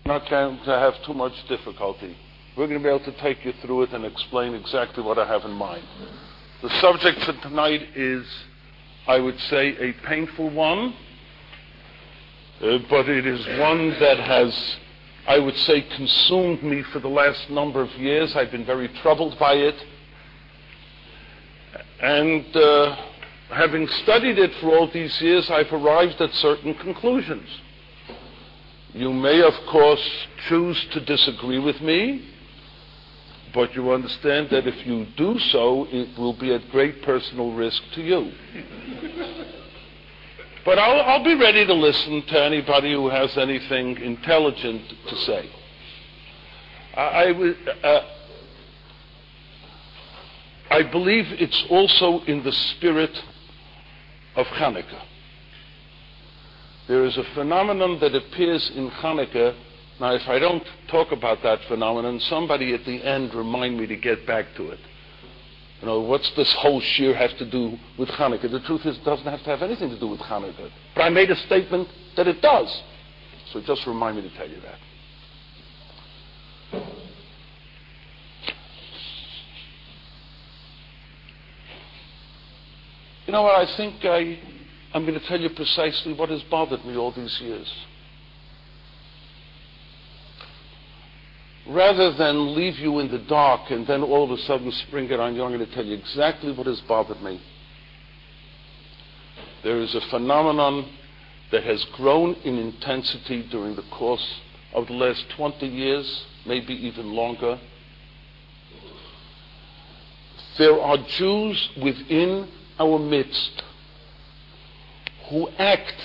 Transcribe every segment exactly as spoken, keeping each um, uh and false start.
Not going to have too much difficulty. We're going to be able to take you through it and explain exactly what I have in mind. The subject for tonight is, I would say, a painful one, uh, but it is one that has, I would say, consumed me for the last number of years. I've been very troubled by it. And uh, having studied it for all these years, I've arrived at certain conclusions. You may, of course, choose to disagree with me, but you understand that if you do so, it will be at great personal risk to you. But I'll, I'll be ready to listen to anybody who has anything intelligent to say. I, I, uh, I believe it's also in the spirit of Hanukkah. There is a phenomenon that appears in Hanukkah. Now, if I don't talk about that phenomenon, somebody at the end remind me to get back to it. You know, what's this whole shir have to do with Hanukkah? The truth is, it doesn't have to have anything to do with Hanukkah. But I made a statement that it does. So just remind me to tell you that. You know what, I think I... I'm going to tell you precisely what has bothered me all these years. Rather than leave you in the dark and then all of a sudden spring it on you, I'm going to tell you exactly what has bothered me. There is a phenomenon that has grown in intensity during the course of the last twenty years, maybe even longer. There are Jews within our midst who act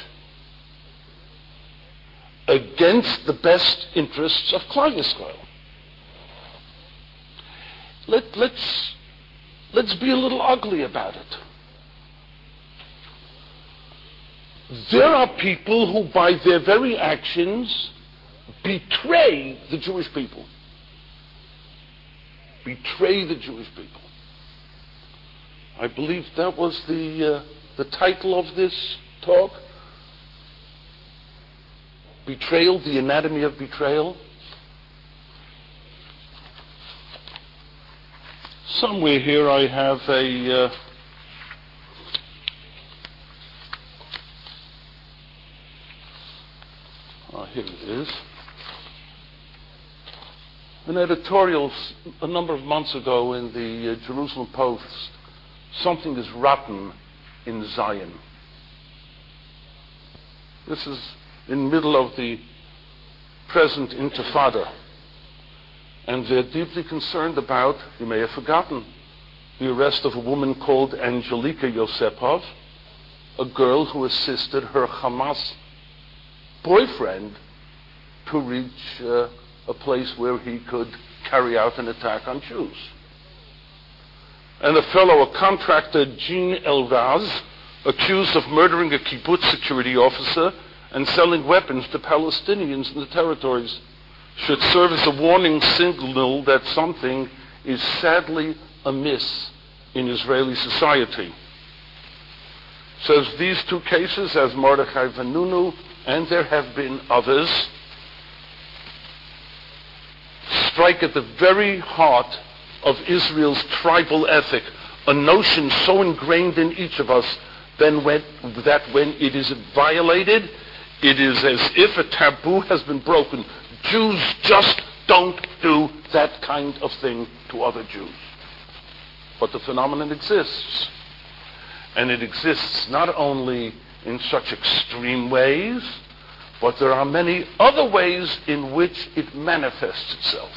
against the best interests of Klal Yisrael. Let, let's, let's be a little ugly about it. There are people who, by their very actions, betray the Jewish people. Betray the Jewish people. I believe that was the, uh, the title of this talk. Betrayal, the anatomy of betrayal. Somewhere here I have a uh, oh, here it is. An editorial a number of months ago in the uh, Jerusalem Post. Something is rotten in Zion. This is in the middle of the present Intifada. And they're deeply concerned about, you may have forgotten, the arrest of a woman called Angelika Yosepov, a girl who assisted her Hamas boyfriend to reach uh, a place where he could carry out an attack on Jews. And a fellow, a contractor, Jean Elvaz, accused of murdering a kibbutz security officer and selling weapons to Palestinians in the territories, should serve as a warning signal that something is sadly amiss in Israeli society. Says these two cases, as Mordechai Vanunu, and there have been others, strike at the very heart of Israel's tribal ethic, a notion so ingrained in each of us then when, that when it is violated, it is as if a taboo has been broken. Jews just don't do that kind of thing to other Jews. But the phenomenon exists. And it exists not only in such extreme ways, but there are many other ways in which it manifests itself.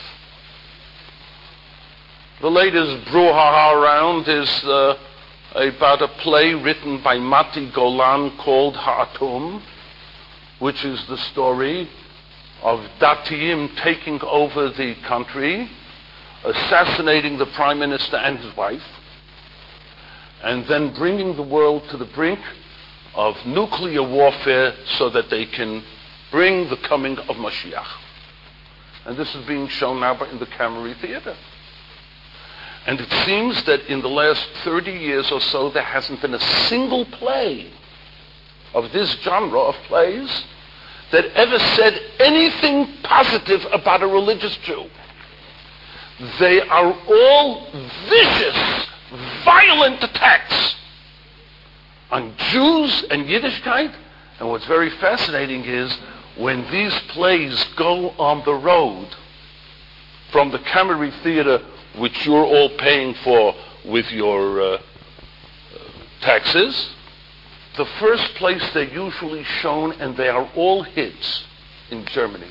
The latest brouhaha around is uh, about a play written by Mati Golan called Ha'atum, which is the story of Datiim taking over the country, assassinating the prime minister and his wife, and then bringing the world to the brink of nuclear warfare so that they can bring the coming of Mashiach. And this is being shown now in the Camry Theater. And it seems that in the last thirty years or so, there hasn't been a single play of this genre of plays that ever said anything positive about a religious Jew. They are all vicious, violent attacks on Jews and Yiddishkeit. And what's very fascinating is when these plays go on the road from the Camry Theater, which you're all paying for with your uh, taxes, the first place they're usually shown, and they are all hits, in Germany.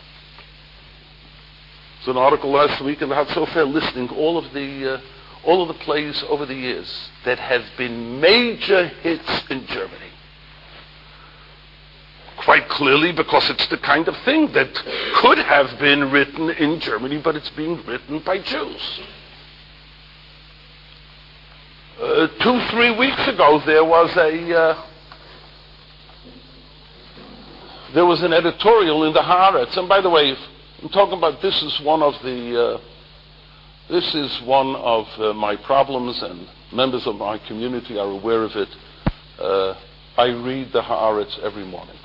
There's an article last week in the Hatzofer listing all of the uh, all of the plays over the years that have been major hits in Germany. Quite clearly because it's the kind of thing that could have been written in Germany, but it's being written by Jews. Uh, two, three weeks ago, there was a uh, there was an editorial in the Haaretz, and by the way, I'm talking about this is one of the uh, this is one of uh, my problems, and members of my community are aware of it. Uh, I read the Haaretz every morning.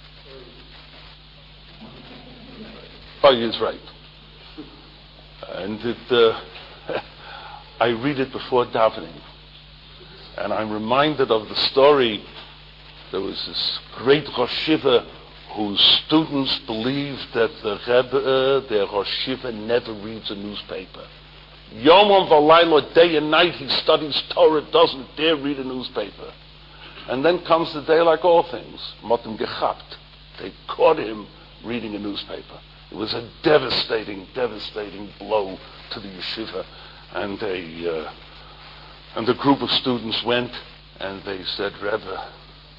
Oh, he's right, and it, uh, I read it before davening. And I'm reminded of the story. There was this great Rosh Yeshiva whose students believed that the Rebbe, their Rosh Yeshiva, never reads a newspaper. Yom v'layla, day and night, he studies Torah, doesn't dare read a newspaper. And then comes the day like all things. Motem gechapt. They caught him reading a newspaper. It was a devastating, devastating blow to the yeshiva. And they... Uh, And the group of students went and they said, Rebbe,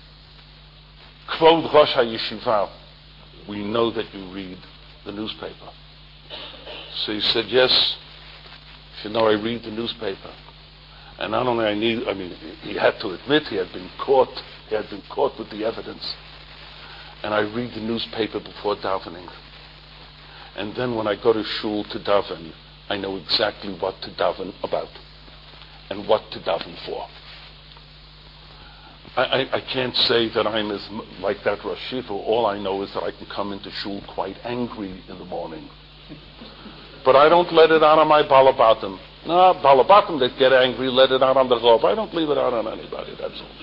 Kvod Rosh HaYeshiva, we know that you read the newspaper. So he said, yes, you know I read the newspaper. And not only I need, I mean, he had to admit he had been caught, he had been caught with the evidence. And I read the newspaper before davening. And then when I go to shul to daven, I know exactly what to daven about and what to daven for. I, I, I can't say that I'm as like that Rosh Yeshiva. All I know is that I can come into shul quite angry in the morning. But I don't let it out on my balabatim. No, balabatim that get angry, let it out on the Rav. I don't leave it out on anybody, that's all.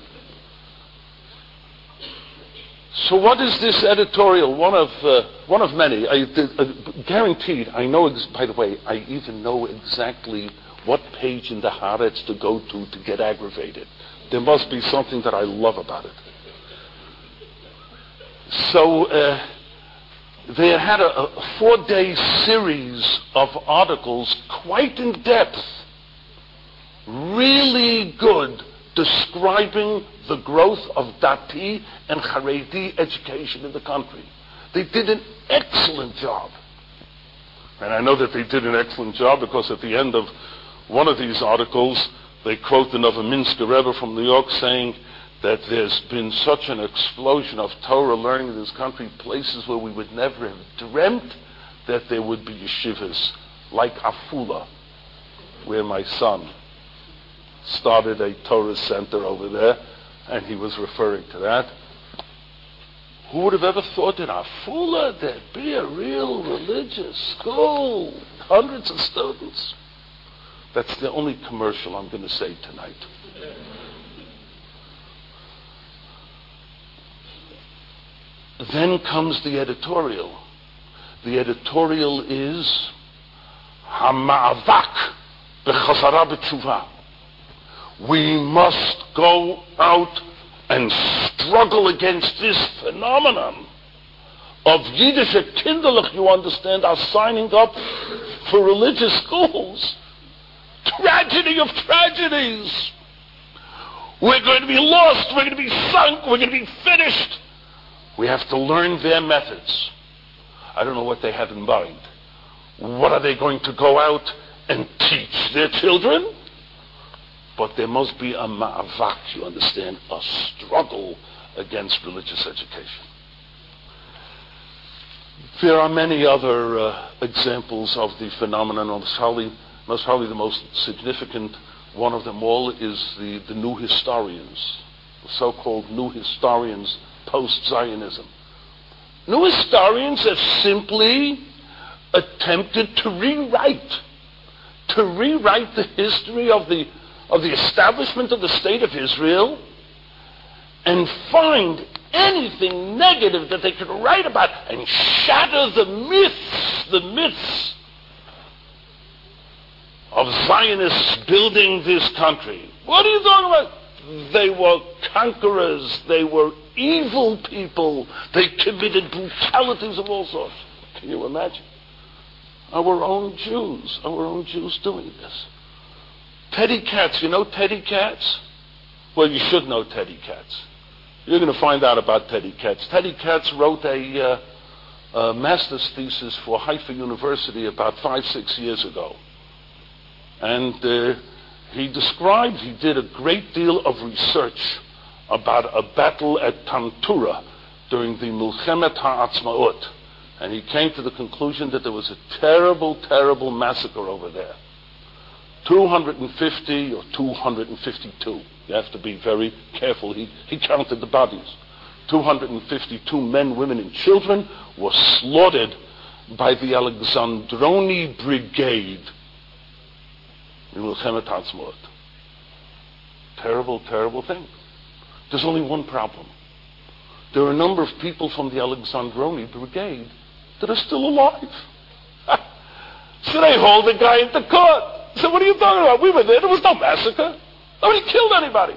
So what is this editorial? One of uh, one of many. I uh, guaranteed, I know, ex- by the way, I even know exactly what page in the Haaretz to go to to get aggravated. There must be something that I love about it. So uh, they had a, a four-day series of articles, quite in depth, really good, describing the growth of Dati and Haredi education in the country. They did an excellent job. And I know that they did an excellent job because at the end of one of these articles, they quote the Novominsker Rebbe from New York saying that there's been such an explosion of Torah learning in this country, places where we would never have dreamt that there would be yeshivas, like Afula, where my son started a Torah center over there, and he was referring to that. Who would have ever thought that Afula there'd be a real religious school, hundreds of students? That's the only commercial I'm going to say tonight. Then comes the editorial. The editorial is Hama'avak b'chazara b'tshuva. We must go out and struggle against this phenomenon of Yiddish Kinderlich, you understand, are signing up for religious schools. Tragedy of tragedies. We're going to be lost. We're going to be sunk. We're going to be finished. We have to learn their methods. I don't know what they have in mind. What are they going to go out and teach their children? But there must be a ma'avak, you understand, a struggle against religious education. There are many other uh, examples of the phenomenon. Most probably, most probably the most significant one of them all is the, the new historians, the so-called new historians post-Zionism. New historians have simply attempted to rewrite, to rewrite the history of the, of the establishment of the State of Israel and find anything negative that they could write about and shatter the myths, the myths of Zionists building this country. What are you talking about? They were conquerors. They were evil people. They committed brutalities of all sorts. Can you imagine? Our own Jews, our own Jews doing this. Teddy Katz, you know Teddy Katz? Well, you should know Teddy Katz. You're going to find out about Teddy Katz. Teddy Katz wrote a, uh, a master's thesis for Haifa University about five, six years ago. And uh, he described, he did a great deal of research about a battle at Tantura during the Milchemet HaAtzmaut. And he came to the conclusion that there was a terrible, terrible massacre over there. two hundred fifty or two hundred fifty-two. You have to be very careful. He, he counted the bodies. two hundred fifty-two men, women, and children were slaughtered by the Alexandroni Brigade in Milchemet HaAtzmaut. Terrible, terrible thing. There's only one problem. There are a number of people from the Alexandroni Brigade that are still alive. So they hold the guy into court. So what are you talking about? We were there. There was no massacre. Nobody killed anybody.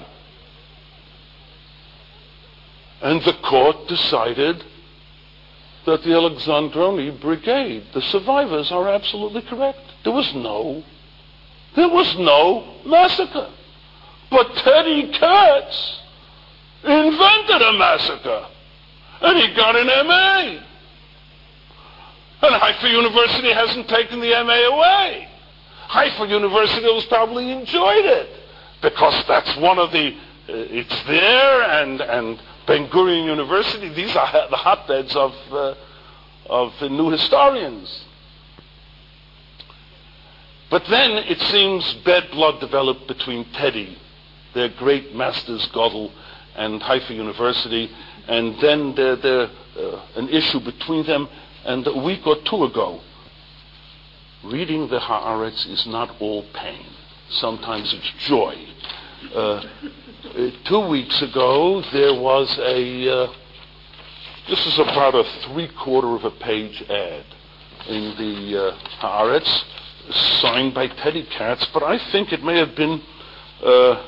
And the court decided that the Alexandroni Brigade, the survivors, are absolutely correct. There was no, there was no massacre. But Teddy Katz invented a massacre. And he got an M A. And Haifa University hasn't taken the M A away. Haifa University has probably enjoyed it. Because that's one of the, uh, it's there, and, and Ben Gurion University, these are the hotbeds of, uh, of the new historians. But then it seems bad blood developed between Teddy, their great masters Gödel, and Haifa University, and then there, there uh, an issue between them. And a week or two ago, reading the Haaretz is not all pain. Sometimes it's joy. Uh, two weeks ago, there was a, uh, this is about a three-quarter of a page ad in the uh, Haaretz, signed by Teddy Katz, but I think it may have been, uh,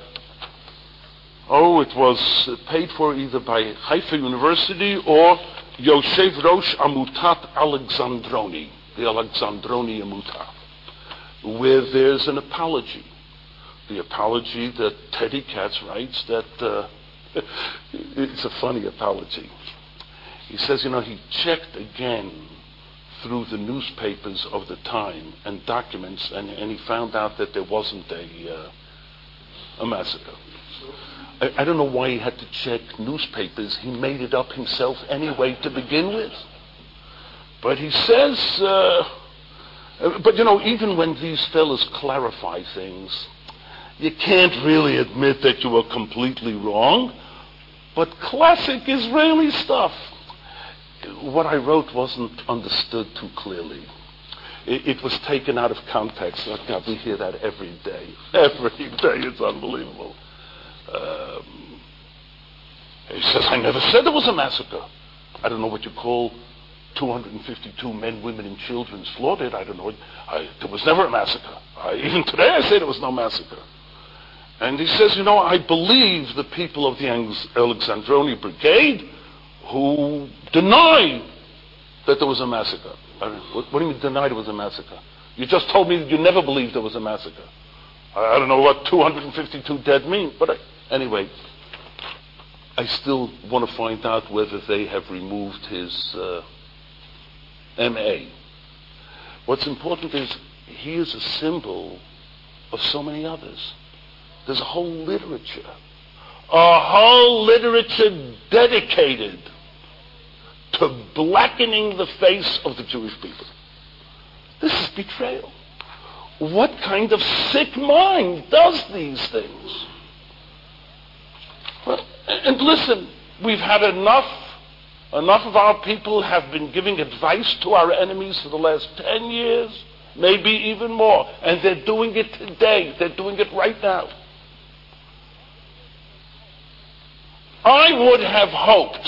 oh, it was paid for either by Haifa University or Yoshev Rosh Amutat Alexandroni, the Alexandroni Amutat, where there's an apology. The apology that Teddy Katz writes that, uh, it's a funny apology. He says, you know, he checked again through the newspapers of the time and documents, and, and he found out that there wasn't a, uh, a massacre. I, I don't know why he had to check newspapers. He made it up himself anyway to begin with. But he says, uh, but you know, even when these fellas clarify things, you can't really admit that you were completely wrong. But classic Israeli stuff. What I wrote wasn't understood too clearly. It, it was taken out of context. Oh, God, we hear that every day. Every day. It's unbelievable. Um, he says, I never said there was a massacre. I don't know what you call two hundred fifty-two men, women, and children slaughtered. I don't know. I, there was never a massacre. I, even today I say there was no massacre. And he says, you know, I believe the people of the Alexandroni Brigade who deny that there was a massacre. I mean, what, what do you mean deny there was a massacre? You just told me that you never believed there was a massacre. I, I don't know what two hundred fifty-two dead mean, but I, anyway, I still want to find out whether they have removed his uh, M A. What's important is he is a symbol of so many others. There's a whole literature, a whole literature dedicated to blackening the face of the Jewish people. This is betrayal. What kind of sick mind does these things? Well, and listen, we've had enough Enough of our people have been giving advice to our enemies for the last ten years, maybe even more, and they're doing it today. They're doing it right now. I would have hoped,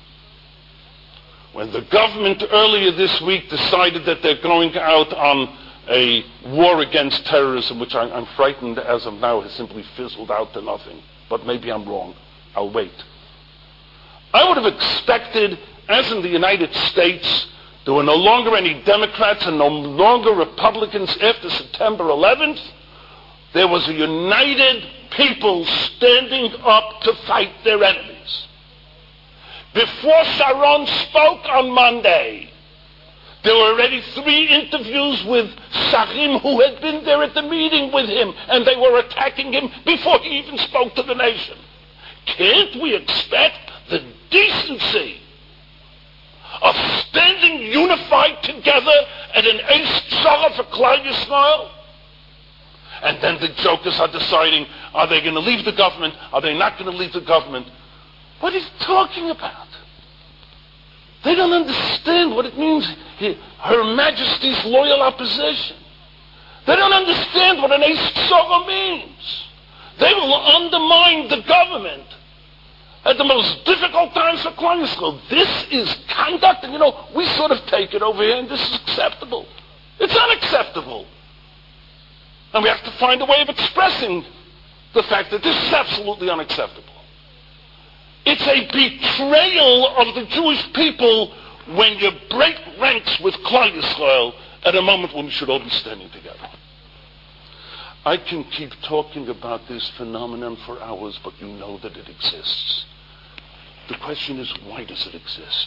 when the government earlier this week decided that they're going out on a war against terrorism, which I'm, I'm frightened as of now has simply fizzled out to nothing, but maybe I'm wrong. I'll wait. I would have expected, as in the United States, there were no longer any Democrats and no longer Republicans after September eleventh. There was a united people standing up to fight their enemies. Before Sharon spoke on Monday, there were already three interviews with Shachim who had been there at the meeting with him, and they were attacking him before he even spoke to the nation. Can't we expect the decency of standing unified together at an Eis Tzara for Klal Yisrael? And then the jokers are deciding, are they going to leave the government? Are they not going to leave the government? What are you talking about? They don't understand what it means, Her Majesty's loyal opposition. They don't understand what an Eis Tzara means. They will undermine the government at the most difficult times for Klal Yisrael. This is conduct, and you know, we sort of take it over here, and this is acceptable. It's unacceptable. And we have to find a way of expressing the fact that this is absolutely unacceptable. It's a betrayal of the Jewish people when you break ranks with Klal Yisrael at a moment when we should all be standing together. I can keep talking about this phenomenon for hours, but you know that it exists. The question is, why does it exist?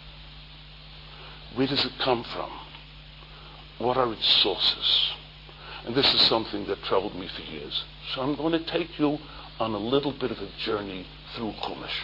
Where does it come from? What are its sources? And this is something that troubled me for years. So I'm going to take you on a little bit of a journey through Chumash.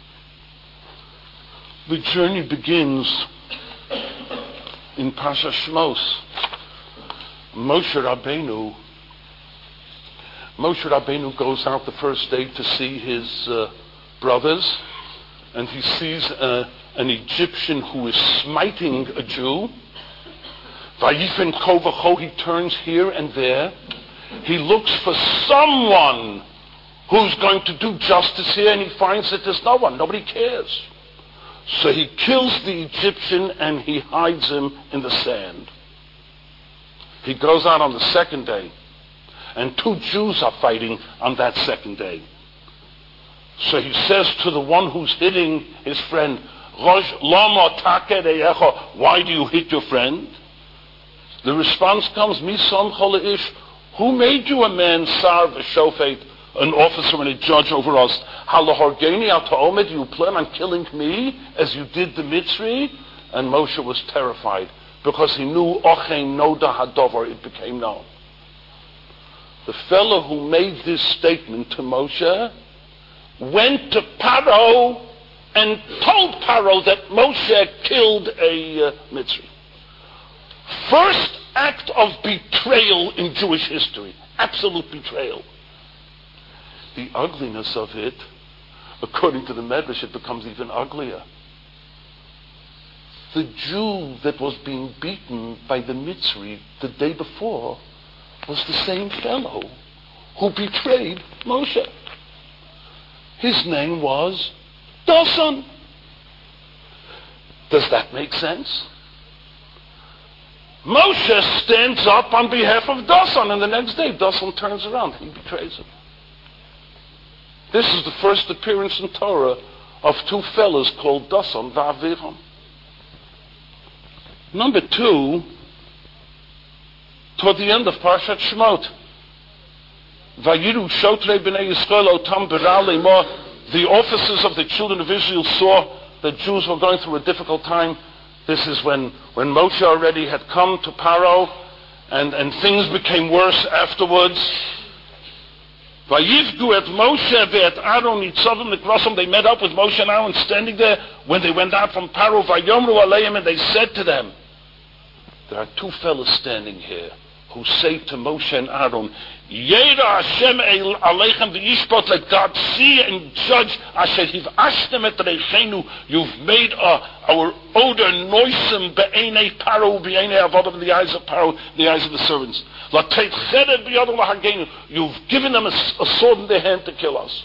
The journey begins in Parsha Shmos. Moshe Rabbeinu, Moshe Rabbeinu goes out the first day to see his uh, brothers, and he sees uh, an Egyptian who is smiting a Jew. Vayifen ko v'cho, he turns here and there. He looks for someone who's going to do justice here, and he finds that there's no one. Nobody cares. So he kills the Egyptian and he hides him in the sand. He goes out on the second day, and two Jews are fighting on that second day. So he says to the one who's hitting his friend, Lama take reyecho, why do you hit your friend? The response comes, Misom Choleish, who made you a man, Sar v'shofet, an officer and a judge over us? Halahorgeni al ta'omed, you plan on killing me as you did the Mitzri? And Moshe was terrified because he knew Ochein Noda Hadovar, it became known. The fellow who made this statement to Moshe went to Paro and told Paro that Moshe killed a uh, Mitzri. First act of betrayal in Jewish history. Absolute betrayal. The ugliness of it, according to the Medrash, it becomes even uglier. The Jew that was being beaten by the Mitzri the day before was the same fellow who betrayed Moshe. His name was Dasan. Does that make sense? Moshe stands up on behalf of Dasan, and the next day Dasan turns around. He betrays him. This is the first appearance in Torah of two fellows called Dasan v'Aviram. Number two, toward the end of Parshat Shemot, Vayiru Shotrei B'nei Yisrael Otam B'ra Leimor, the officers of the children of Israel saw that Jews were going through a difficult time. This is when, when Moshe already had come to Paro, and, and things became worse afterwards. Vayivgu et Moshe ve'et Aaron nitzavim lekrosom. They met up with Moshe and Aaron standing there when they went out from Paro. Vayomru aleim, and they said to them, there are two fellows standing here who say to Moshe and Aaron, Yera Hashem Aleichem v'yishpot, let God see and judge. Asher hivashtem et reichenu, you've made uh, our odor noisome be'enei Paro, be'enei avodim, in the eyes of Paro, in the eyes of the servants. Lateit cheder b'yadol lahagenu, you've given them a, a sword in their hand to kill us.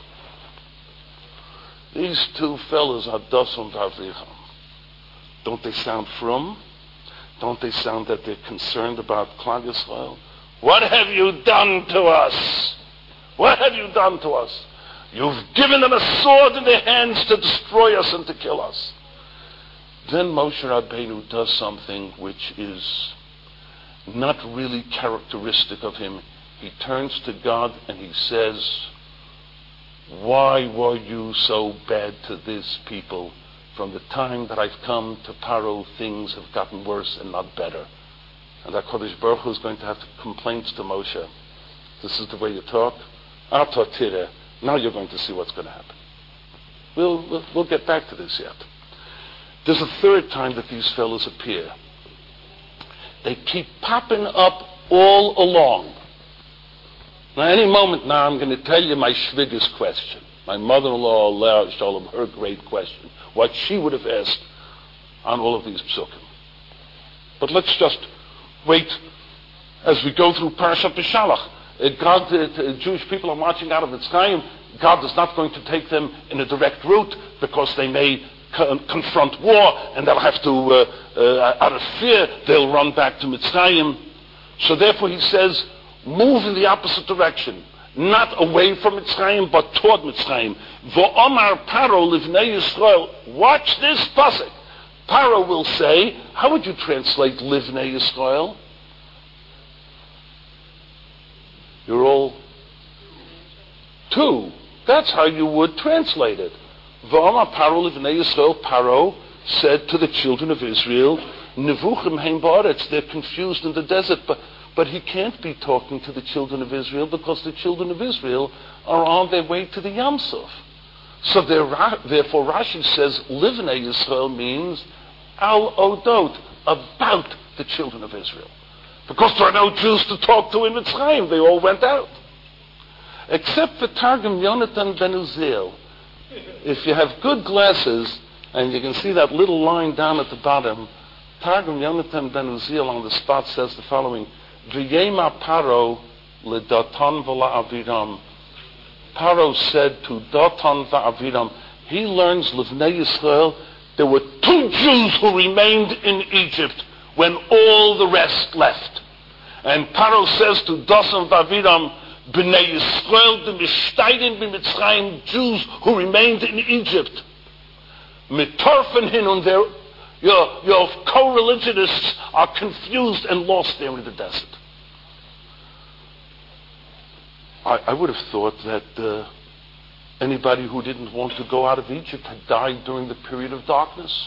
These two fellas are Doson v'Avicham. Don't they sound frum? Don't they sound that they're concerned about Klal Yisrael? What have you done to us? What have you done to us? You've given them a sword in their hands to destroy us and to kill us. Then Moshe Rabbeinu does something which is not really characteristic of him. He turns to God and he says, why were you so bad to this people? From the time that I've come to Paro, things have gotten worse and not better. And that Kodesh Baruch Hu is going to have complaints to Moshe. This is the way you talk? Atatire. Now you're going to see what's going to happen. We'll, we'll, we'll get back to this yet. There's a third time that these fellows appear. They keep popping up all along. Now, any moment now, I'm going to tell you my Shvigas question. My mother-in-law, Leah Shalom, her great question. What she would have asked on all of these psukim. But let's just wait as we go through Parashat Beshalach. Uh, God, uh, Jewish people are marching out of Mitzrayim. God is not going to take them in a direct route because they may co- confront war and they'll have to, uh, uh, out of fear, they'll run back to Mitzrayim. So therefore he says, move in the opposite direction. Not away from Mitzrayim, but toward Mitzrayim. V'omar Paro livnei Yisrael. Watch this pasuk. Paro will say, how would you translate livnei Yisrael? You're all two. That's how you would translate it. V'omar Paro livnei Yisrael. Paro said to the children of Israel, Nevuchim heim ba'aretz. They're confused in the desert, but But he can't be talking to the children of Israel because the children of Israel are on their way to the Yam Suf. So therefore Rashi says, Livnei Yisrael means al odot, about the children of Israel. Because there are no Jews to talk to in Mitzrayim. They all went out. Except for Targum Yonatan ben Uziel. If you have good glasses, and you can see that little line down at the bottom, Targum Yonatan ben Uziel on the spot says the following, V'yema Paro leDatan v'la'aviram. Paro said to Datan v'aviram, he learns Livnei Yisrael, there were two Jews who remained in Egypt when all the rest left. And Paro says to Datan v'aviram, B'nei Yisrael d'mishtayden b'Mitzrayim, Jews who remained in Egypt. Mitorfen hin und their Your, your co-religionists are confused and lost there in the desert. I, I would have thought that uh, anybody who didn't want to go out of Egypt had died during the period of darkness.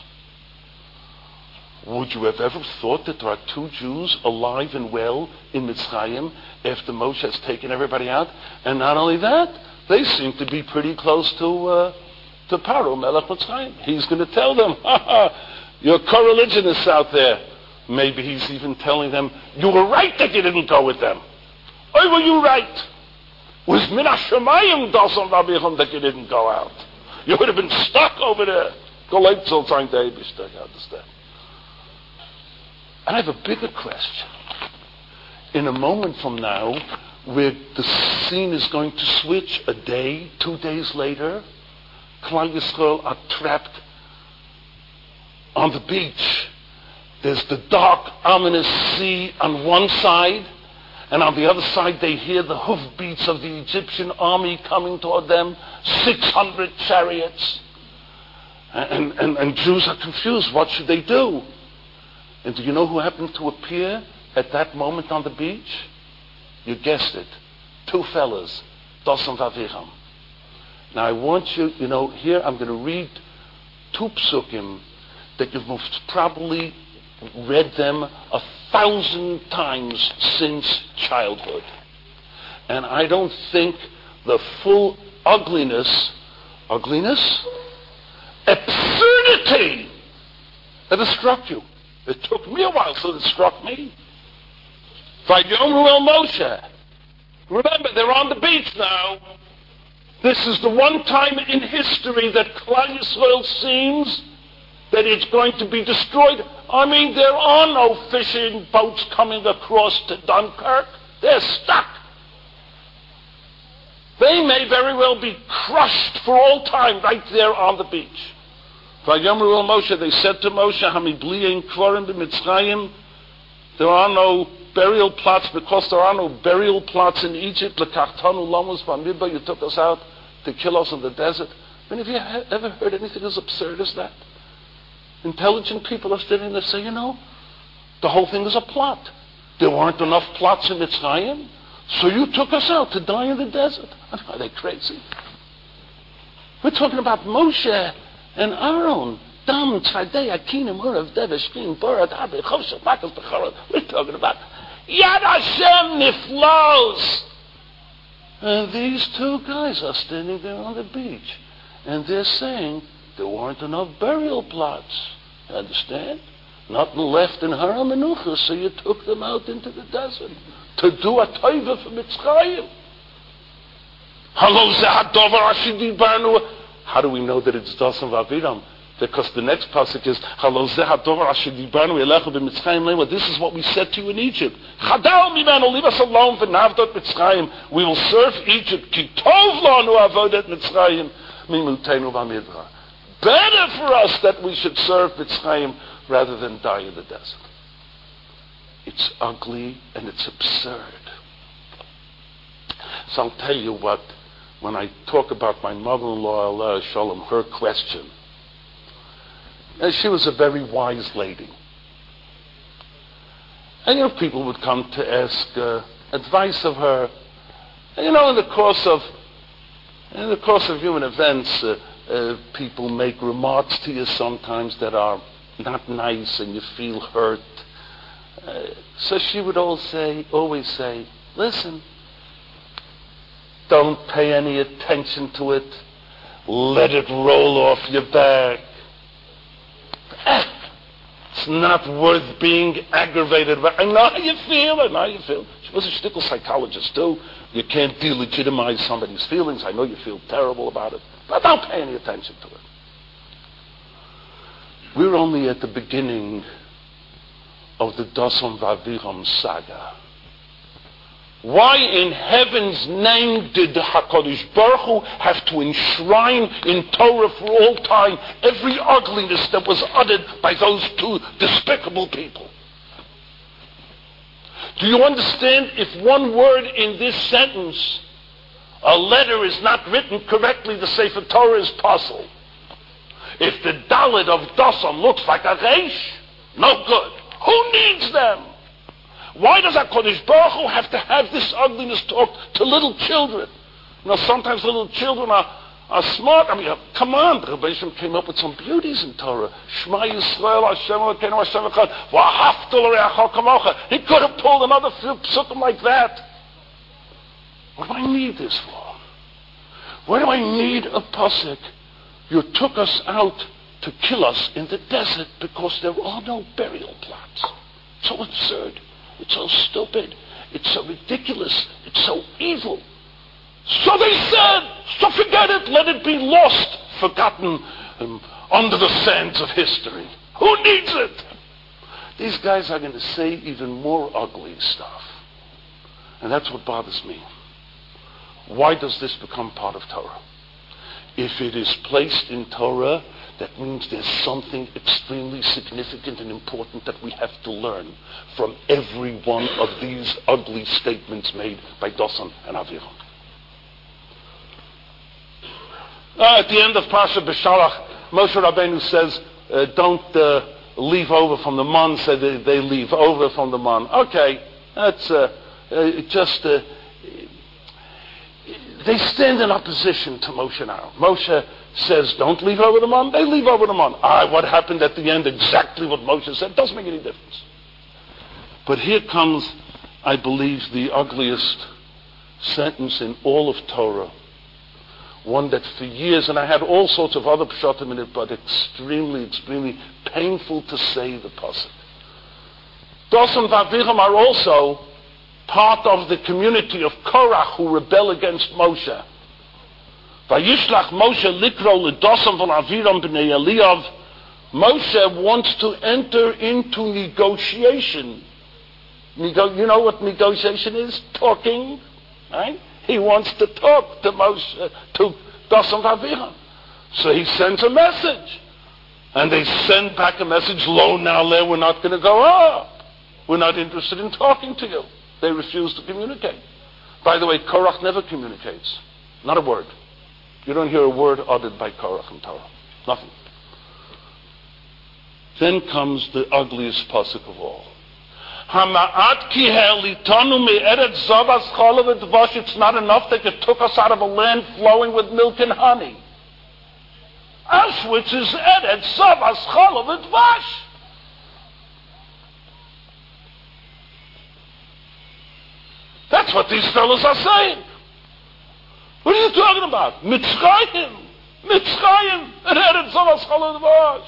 Would you have ever thought that there are two Jews alive and well in Mitzrayim after Moshe has taken everybody out? And not only that, they seem to be pretty close to uh, to Paro Melech Mitzrayim. He's going to tell them, ha ha, your co-religionists out there. Maybe he's even telling them, you were right that you didn't go with them. Or were you right? Was min hashamayim dasan v'avicham that you didn't go out? You would have been stuck over there. Go late till time to be stuck out the step. And I have a bigger question. In a moment from now, where the scene is going to switch a day, two days later, Klal Yisrael are trapped on the beach. There's the dark, ominous sea on one side, and on the other side they hear the hoofbeats of the Egyptian army coming toward them, six hundred chariots. And, and, and Jews are confused. What should they do? And do you know who happened to appear at that moment on the beach? You guessed it. Two fellas, Dosan v'Avicham. Now I want you, you know, here I'm going to read two psukim that you've most probably read them a thousand times since childhood. And I don't think the full ugliness, ugliness? Absurdity that has struck you. It took me a while till it struck me. Vayomru el Moshe. Remember, they're on the beach now. This is the one time in history that Klal Yisrael seems that it's going to be destroyed. I mean, there are no fishing boats coming across to Dunkirk. They're stuck. They may very well be crushed for all time right there on the beach. Vayomru el Moshe, they said to Moshe, Hamibli ein kvarim b'Mitzrayim. There are no burial plots because there are no burial plots in Egypt. L'kachtanu lamus b'midbar, you took us out to kill us in the desert. I mean, have you ever heard anything as absurd as that? Intelligent people are sitting there saying, you know, the whole thing is a plot. There weren't enough plots in Mitzrayim, so you took us out to die in the desert. Are they crazy? We're talking about Moshe and Aaron. Dam, Tzadei, Akinim, Hurav, Deveshkin, Borad, Abi, Choshev, Makas, Bechorot. We're talking about Yad Hashem Niflos. And these two guys are standing there on the beach. And they're saying there weren't enough burial plots. You understand? Nothing left in Har HaMenucha, so you took them out into the desert to do a taiva for Mitzrayim. How do we know that it's Dasan Vaviram? Because the next pasuk is, this is what we said to you in Egypt. Leave us alone for Navdot Mitzrayim. We will serve Egypt. Better for us that we should serve Mitzrayim rather than die in the desert. It's ugly and it's absurd. So I'll tell you what, when I talk about my mother-in-law, Allah Shalom, her question, and she was a very wise lady. And you know, people would come to ask uh, advice of her. And you know, in the course of in the course of human events, uh, uh, people make remarks to you sometimes that are not nice, and you feel hurt. Uh, so she would always say, always say, listen, don't pay any attention to it. Let it roll off your back. Eh, it's not worth being aggravated by. I know how you feel, I know how you feel. She was a shtickle psychologist too. You can't delegitimize somebody's feelings. I know you feel terrible about it, but don't pay any attention to it. We're only at the beginning of the Dasan Vaviram saga. Why in heaven's name did the HaKadosh Baruch Hu have to enshrine in Torah for all time every ugliness that was uttered by those two despicable people? Do you understand? If one word in this sentence, a letter, is not written correctly, the Sefer Torah is puzzled. If the Dalet of Dasan looks like a Reish, no good. Who needs them? Why does HaKadosh Baruch Hu have to have this ugliness talked to little children? You know, sometimes little children are, are smart. I mean, come on, the Rebbe Shem came up with some beauties in Torah. Shema Yisrael, Hashem Elokeinu, Hashem Echad, V'ahavta l'reacha kamocha. He could have pulled another psukim like that. What do I need this for? Why do I need a pasuk? You took us out to kill us in the desert because there are no burial plots. So absurd. It's so stupid. It's so ridiculous. It's so evil. So they said, so forget it. Let it be lost, forgotten, um, under the sands of history. Who needs it? These guys are going to say even more ugly stuff. And that's what bothers me. Why does this become part of Torah? If it is placed in Torah, that means there's something extremely significant and important that we have to learn from every one of these ugly statements made by Dasan and Aviram. Uh, at the end of Pasha B'Shalach, Moshe Rabbeinu says, uh, don't uh, leave over from the man, so they, they leave over from the man. Okay, that's uh, uh, just... Uh, they stand in opposition to Moshe and Aaron. Moshe says, don't leave over the man. They leave over the man. Ah, what happened at the end? Exactly what Moshe said. Doesn't make any difference. But here comes, I believe, the ugliest sentence in all of Torah. One that for years, and I had all sorts of other pshatim in it, but extremely, extremely painful to say the pasuk. Dasan Vaviram are also part of the community of Korach who rebel against Moshe. Vayishlach Moshe likro l'dosam v'laviram b'nei Eliyav. Moshe wants to enter into negotiation. Nego- you know what negotiation is? Talking, right? He wants to talk to Moshe, to Dosam v'Aviram. So he sends a message. And they send back a message, lo na'aleh, we're not going to go up. We're not interested in talking to you. They refuse to communicate. By the way, Korach never communicates. Not a word. You don't hear a word uttered by Korach in Torah. Nothing. Then comes the ugliest pasuk of all. Hama'at ki ha'elitanu me'eretz zavas chalav v'dvash. It's not enough that you took us out of a land flowing with milk and honey. Auschwitz is eretz zavas chalav v'dvash. That's what these fellows are saying. What are you talking about? Mitzrayim, Mitzrayim, and eretz zavas chalav v'dvash.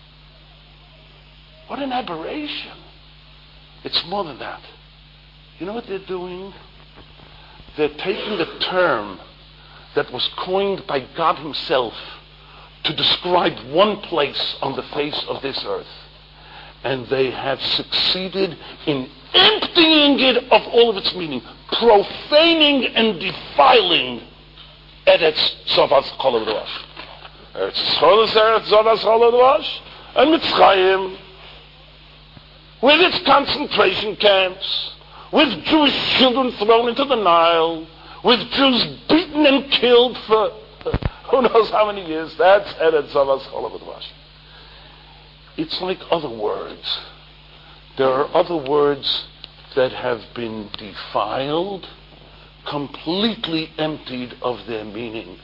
What an aberration. It's more than that. You know what they're doing? They're taking a term that was coined by God himself to describe one place on the face of this earth. And they have succeeded in emptying it of all of its meaning, profaning and defiling Eretz Zavas Chalav V'dvash. Eretz Zavas Chalav V'dvash and Mitzrayim, with its concentration camps, with Jewish children thrown into the Nile, with Jews beaten and killed for who knows how many years. That's Eretz Zavas Chalav V'dvash. It's like other words. There are other words that have been defiled, completely emptied of their meaning.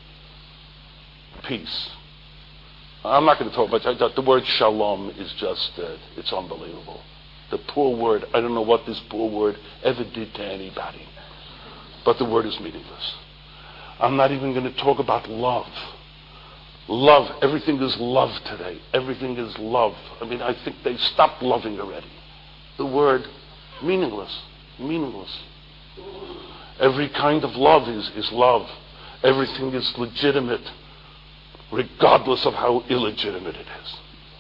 Peace. I'm not going to talk about that. The word shalom is just, uh, it's unbelievable. The poor word, I don't know what this poor word ever did to anybody. But the word is meaningless. I'm not even going to talk about love. Love, everything is love today. Everything is love. I mean, I think they stopped loving already. The word, meaningless. Meaningless. Every kind of love is, is love. Everything is legitimate, regardless of how illegitimate it is.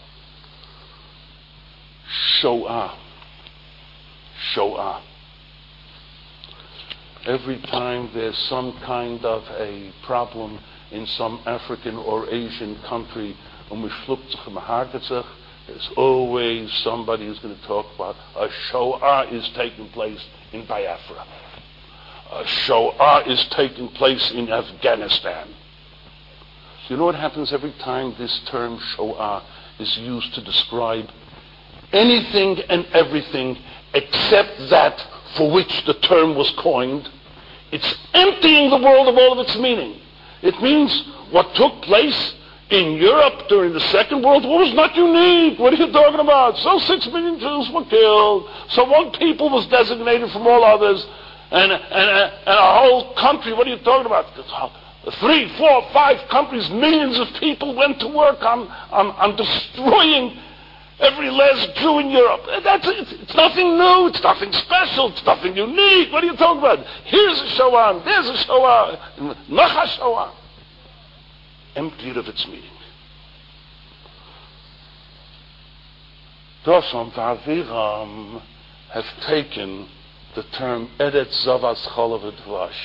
Shoah. Shoah. Every time there's some kind of a problem in some African or Asian country, there's always somebody who's going to talk about a Shoah is taking place in Biafra. A Shoah is taking place in Afghanistan. You know what happens every time this term Shoah is used to describe anything and everything except that for which the term was coined? It's emptying the world of all of its meaning. It means what took place in Europe during the Second World War was not unique. What are you talking about? So six million Jews were killed. So one people was designated from all others. And, and, and a whole country, what are you talking about? Three, four, five countries, millions of people went to work on, on, on destroying every last Jew in Europe. That's, it's, it's nothing new, it's nothing special, it's nothing unique. What are you talking about? Here's a Shoah, and there's a Shoah, noch a Shoah. Emptied of its meaning. Dosam v'Aviram have taken the term Eretz Zavas Chalav V'dvash.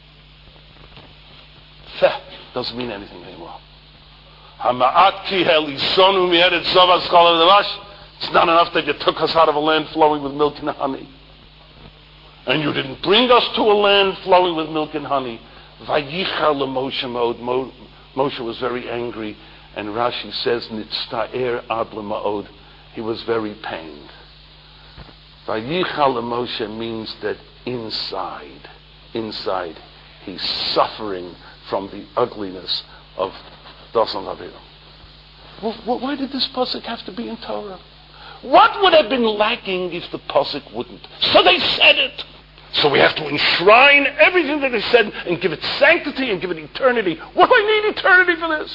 Feh doesn't mean anything anymore. Hama'at ki helisonu mi'eretz Zavas Chalav V'dvash. It's not enough that you took us out of a land flowing with milk and honey. And you didn't bring us to a land flowing with milk and honey. Vayichar leMoshe Ma'od. Moshe was very angry, and Rashi says, Nitzta'er ad leMa'od. He was very pained. Vayichar leMoshe means that inside, inside, he's suffering from the ugliness of Dosam v'Aviram. Well, why did this pasuk have to be in Torah? What would have been lacking if the pasuk wouldn't? So they said it. So we have to enshrine everything that they said and give it sanctity and give it eternity. What do I need eternity for this?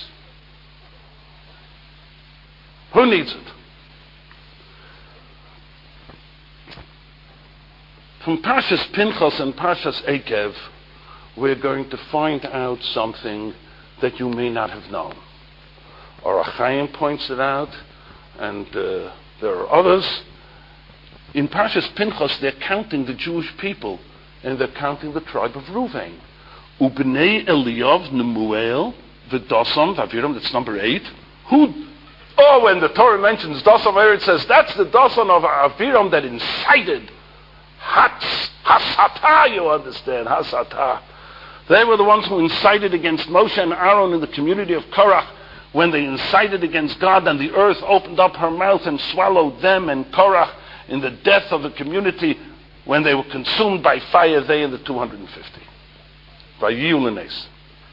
Who needs it? From Parshas Pinchas and Parshas Eikev, we're going to find out something that you may not have known. Or Chaim points it out, and uh, there are others. In Parshas Pinchas, they're counting the Jewish people, and they're counting the tribe of Ruvain. Ubnei Eliyav Nemuel v'Dasan v'Aviram. That's number eight. Who? Oh, when the Torah mentions Dasan, it says that's the Dasan of Aviram that incited Hats, Hasata. You understand, Hasata. They were the ones who incited against Moshe and Aaron in the community of Korach when they incited against God, and the earth opened up her mouth and swallowed them and Korach in the death of the community when they were consumed by fire, they and the two hundred fifty. By Yulenes.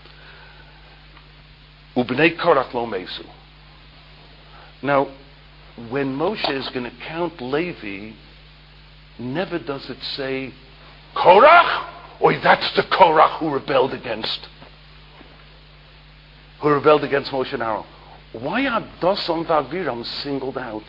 Ubnei Korach lo mesu. Now, when Moshe is going to count Levi, never does it say Korach? Or that's the Korach who rebelled against who rebelled against Moshe and Aaron. Why are Dasan v'Aviram singled out?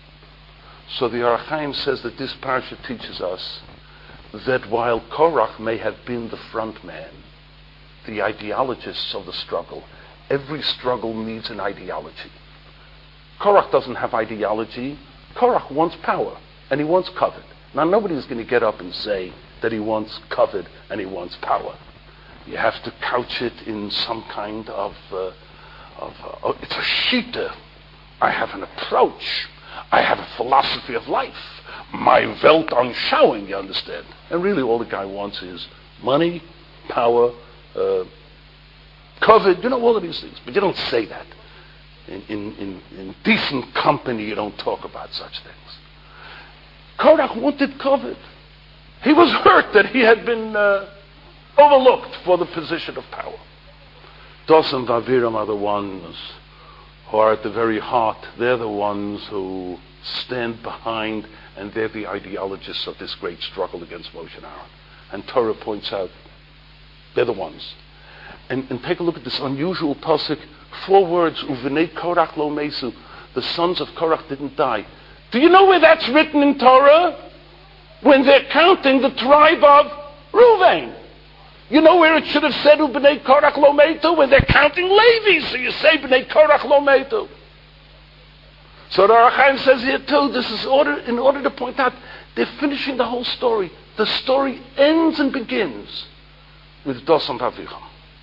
So the Or HaChaim says that this parsha teaches us that while Korach may have been the front man, the ideologists of the struggle, every struggle needs an ideology. Korach doesn't have ideology. Korach wants power, and he wants kavod. Now nobody's going to get up and say that he wants kavod and he wants power. You have to couch it in some kind of, uh, of uh, oh, it's a shita. I have an approach. I have a philosophy of life. My Weltanschauung, you understand? And really all the guy wants is money, power, uh, kavod, you know, all of these things. But you don't say that. In, in, in, in decent company, you don't talk about such things. Korach wanted kavod. He was hurt that he had been uh, overlooked for the position of power. Dasan v'Aviram are the ones who are at the very heart. They're the ones who stand behind, and they're the ideologists of this great struggle against Moshe and Aaron. And Torah points out they're the ones. And, and take a look at this unusual pasuk. Four words, Uvenei Korach lo mesu. The sons of Korach didn't die. Do you know where that's written in Torah? When they're counting the tribe of Ruvain. You know where it should have said Uvenei Korach lo metu? When they're counting Levi. So you say Uvenei Korach lo metu. So the Or HaChaim says here too, this is order, in order to point out, they're finishing the whole story. The story ends and begins with Dasan v'Aviram.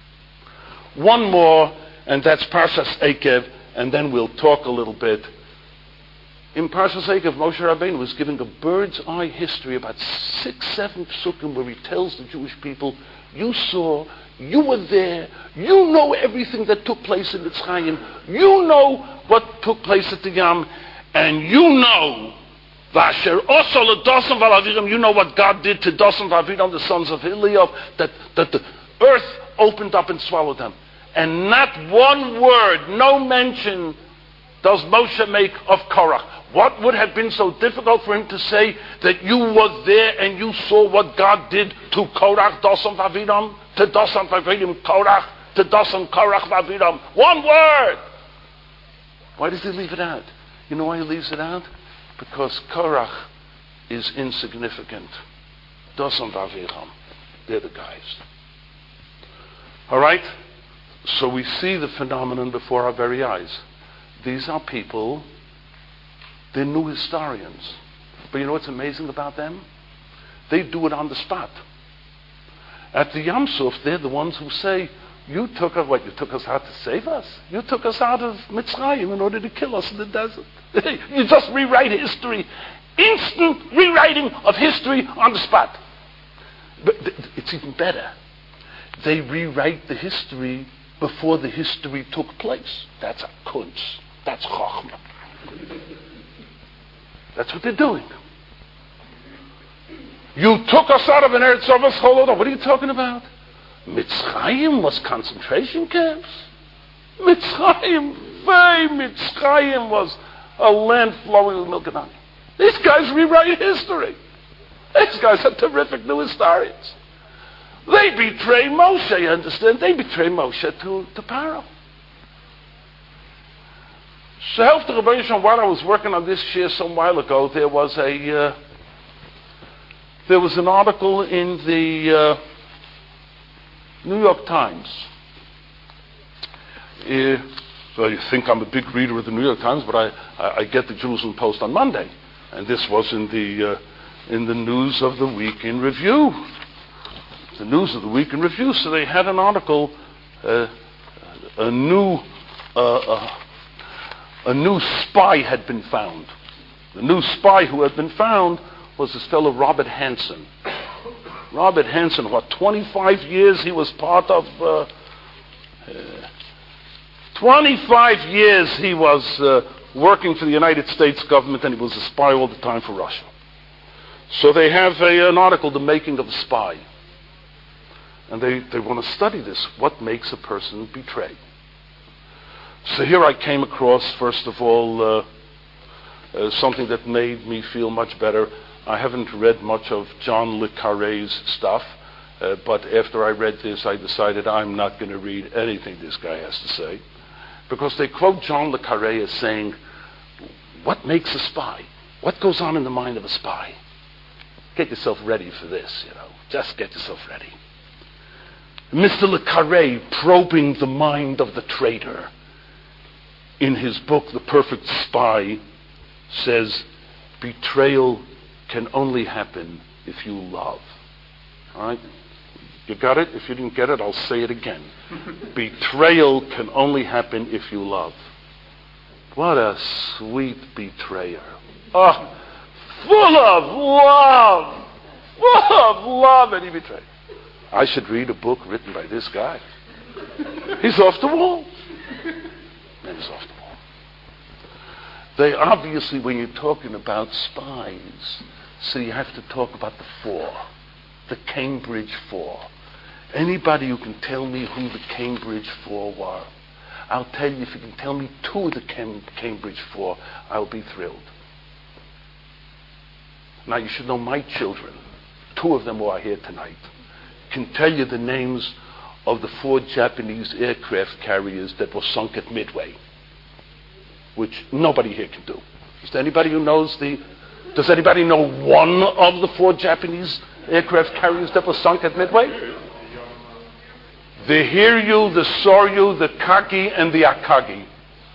One more, and that's Parshas Eikev, and then we'll talk a little bit. In Parshas Eikev, Moshe Rabbeinu was giving a bird's eye history, about six, seven psukim, where he tells the Jewish people, you saw, you were there, you know everything that took place in Mitzrayim, you know what took place at the Yam, and you know, Vasher also Dasan v'Aviram, you know what God did to Dasan v'Aviram, the sons of Eliyav, that, that the earth opened up and swallowed them. And not one word, no mention does Moshe make of Korach. What would have been so difficult for him to say that you were there and you saw what God did to Korach, Dasan v'Aviram, to Dasan v'Aviram, Korach, to Dasan, Korach v'Aviram? One word! Why does he leave it out? You know why he leaves it out? Because Korach is insignificant. Dasan v'Aviram, they're the guys. All right? So we see the phenomenon before our very eyes. These are people, they're new historians. But you know what's amazing about them? They do it on the spot. At the Yam Suf, they're the ones who say, you took us, what, you took us out to save us? You took us out of Mitzrayim in order to kill us in the desert. You just rewrite history. Instant rewriting of history on the spot. But it's even better. They rewrite the history before the history took place. That's a kunz. That's chokhmah. That's what they're doing. You took us out of an Eretz Zavos Choloda. What are you talking about? Mitzrayim was concentration camps. Mitzrayim, vey, Mitzrayim was a land flowing with milk and honey. These guys rewrite history. These guys are terrific new historians. They betray Moshe, you understand? They betray Moshe to, to Paro. So help the Rebbe Yishon, while I was working on this shir some while ago, there was a uh, there was an article in the uh, New York Times. Uh, well, you think I'm a big reader of the New York Times, but I, I, I get the Jerusalem Post on Monday. And this was in the, uh, in the News of the Week in Review. The News of the Week in Review. So they had an article, uh, a new uh, uh, a new spy had been found. The new spy who had been found was this fellow Robert Hansen. Robert Hansen, what, twenty-five years he was part of... Uh, uh, twenty-five years he was uh, working for the United States government, and he was a spy all the time for Russia. So they have a, an article, The Making of a Spy. And they, they want to study this. What makes a person betray? So here I came across, first of all, uh, uh, something that made me feel much better. I haven't read much of John le Carré's stuff, uh, but after I read this, I decided I'm not going to read anything this guy has to say, because they quote John le Carré as saying, what makes a spy? What goes on in the mind of a spy? Get yourself ready for this, you know. Just get yourself ready. Mister le Carré, probing the mind of the traitor, in his book, The Perfect Spy, says, betrayal can only happen if you love. All right? You got it? If you didn't get it, I'll say it again. Betrayal can only happen if you love. What a sweet betrayer. Oh, full of love. Full of love, and he betrayed. I should read a book written by this guy. He's off the wall. And he's off the wall. They obviously, when you're talking about spies, so you have to talk about the four. The Cambridge Four. Anybody who can tell me who the Cambridge Four were, I'll tell you. If you can tell me two of the Cam- Cambridge Four, I'll be thrilled. Now you should know my children, two of them who are here tonight, can tell you the names of the four Japanese aircraft carriers that were sunk at Midway, which nobody here can do. Is there anybody who knows the... Does anybody know one of the four Japanese aircraft carriers that were sunk at Midway? The Hiryu, the Soryu, the Kagi, and the Akagi.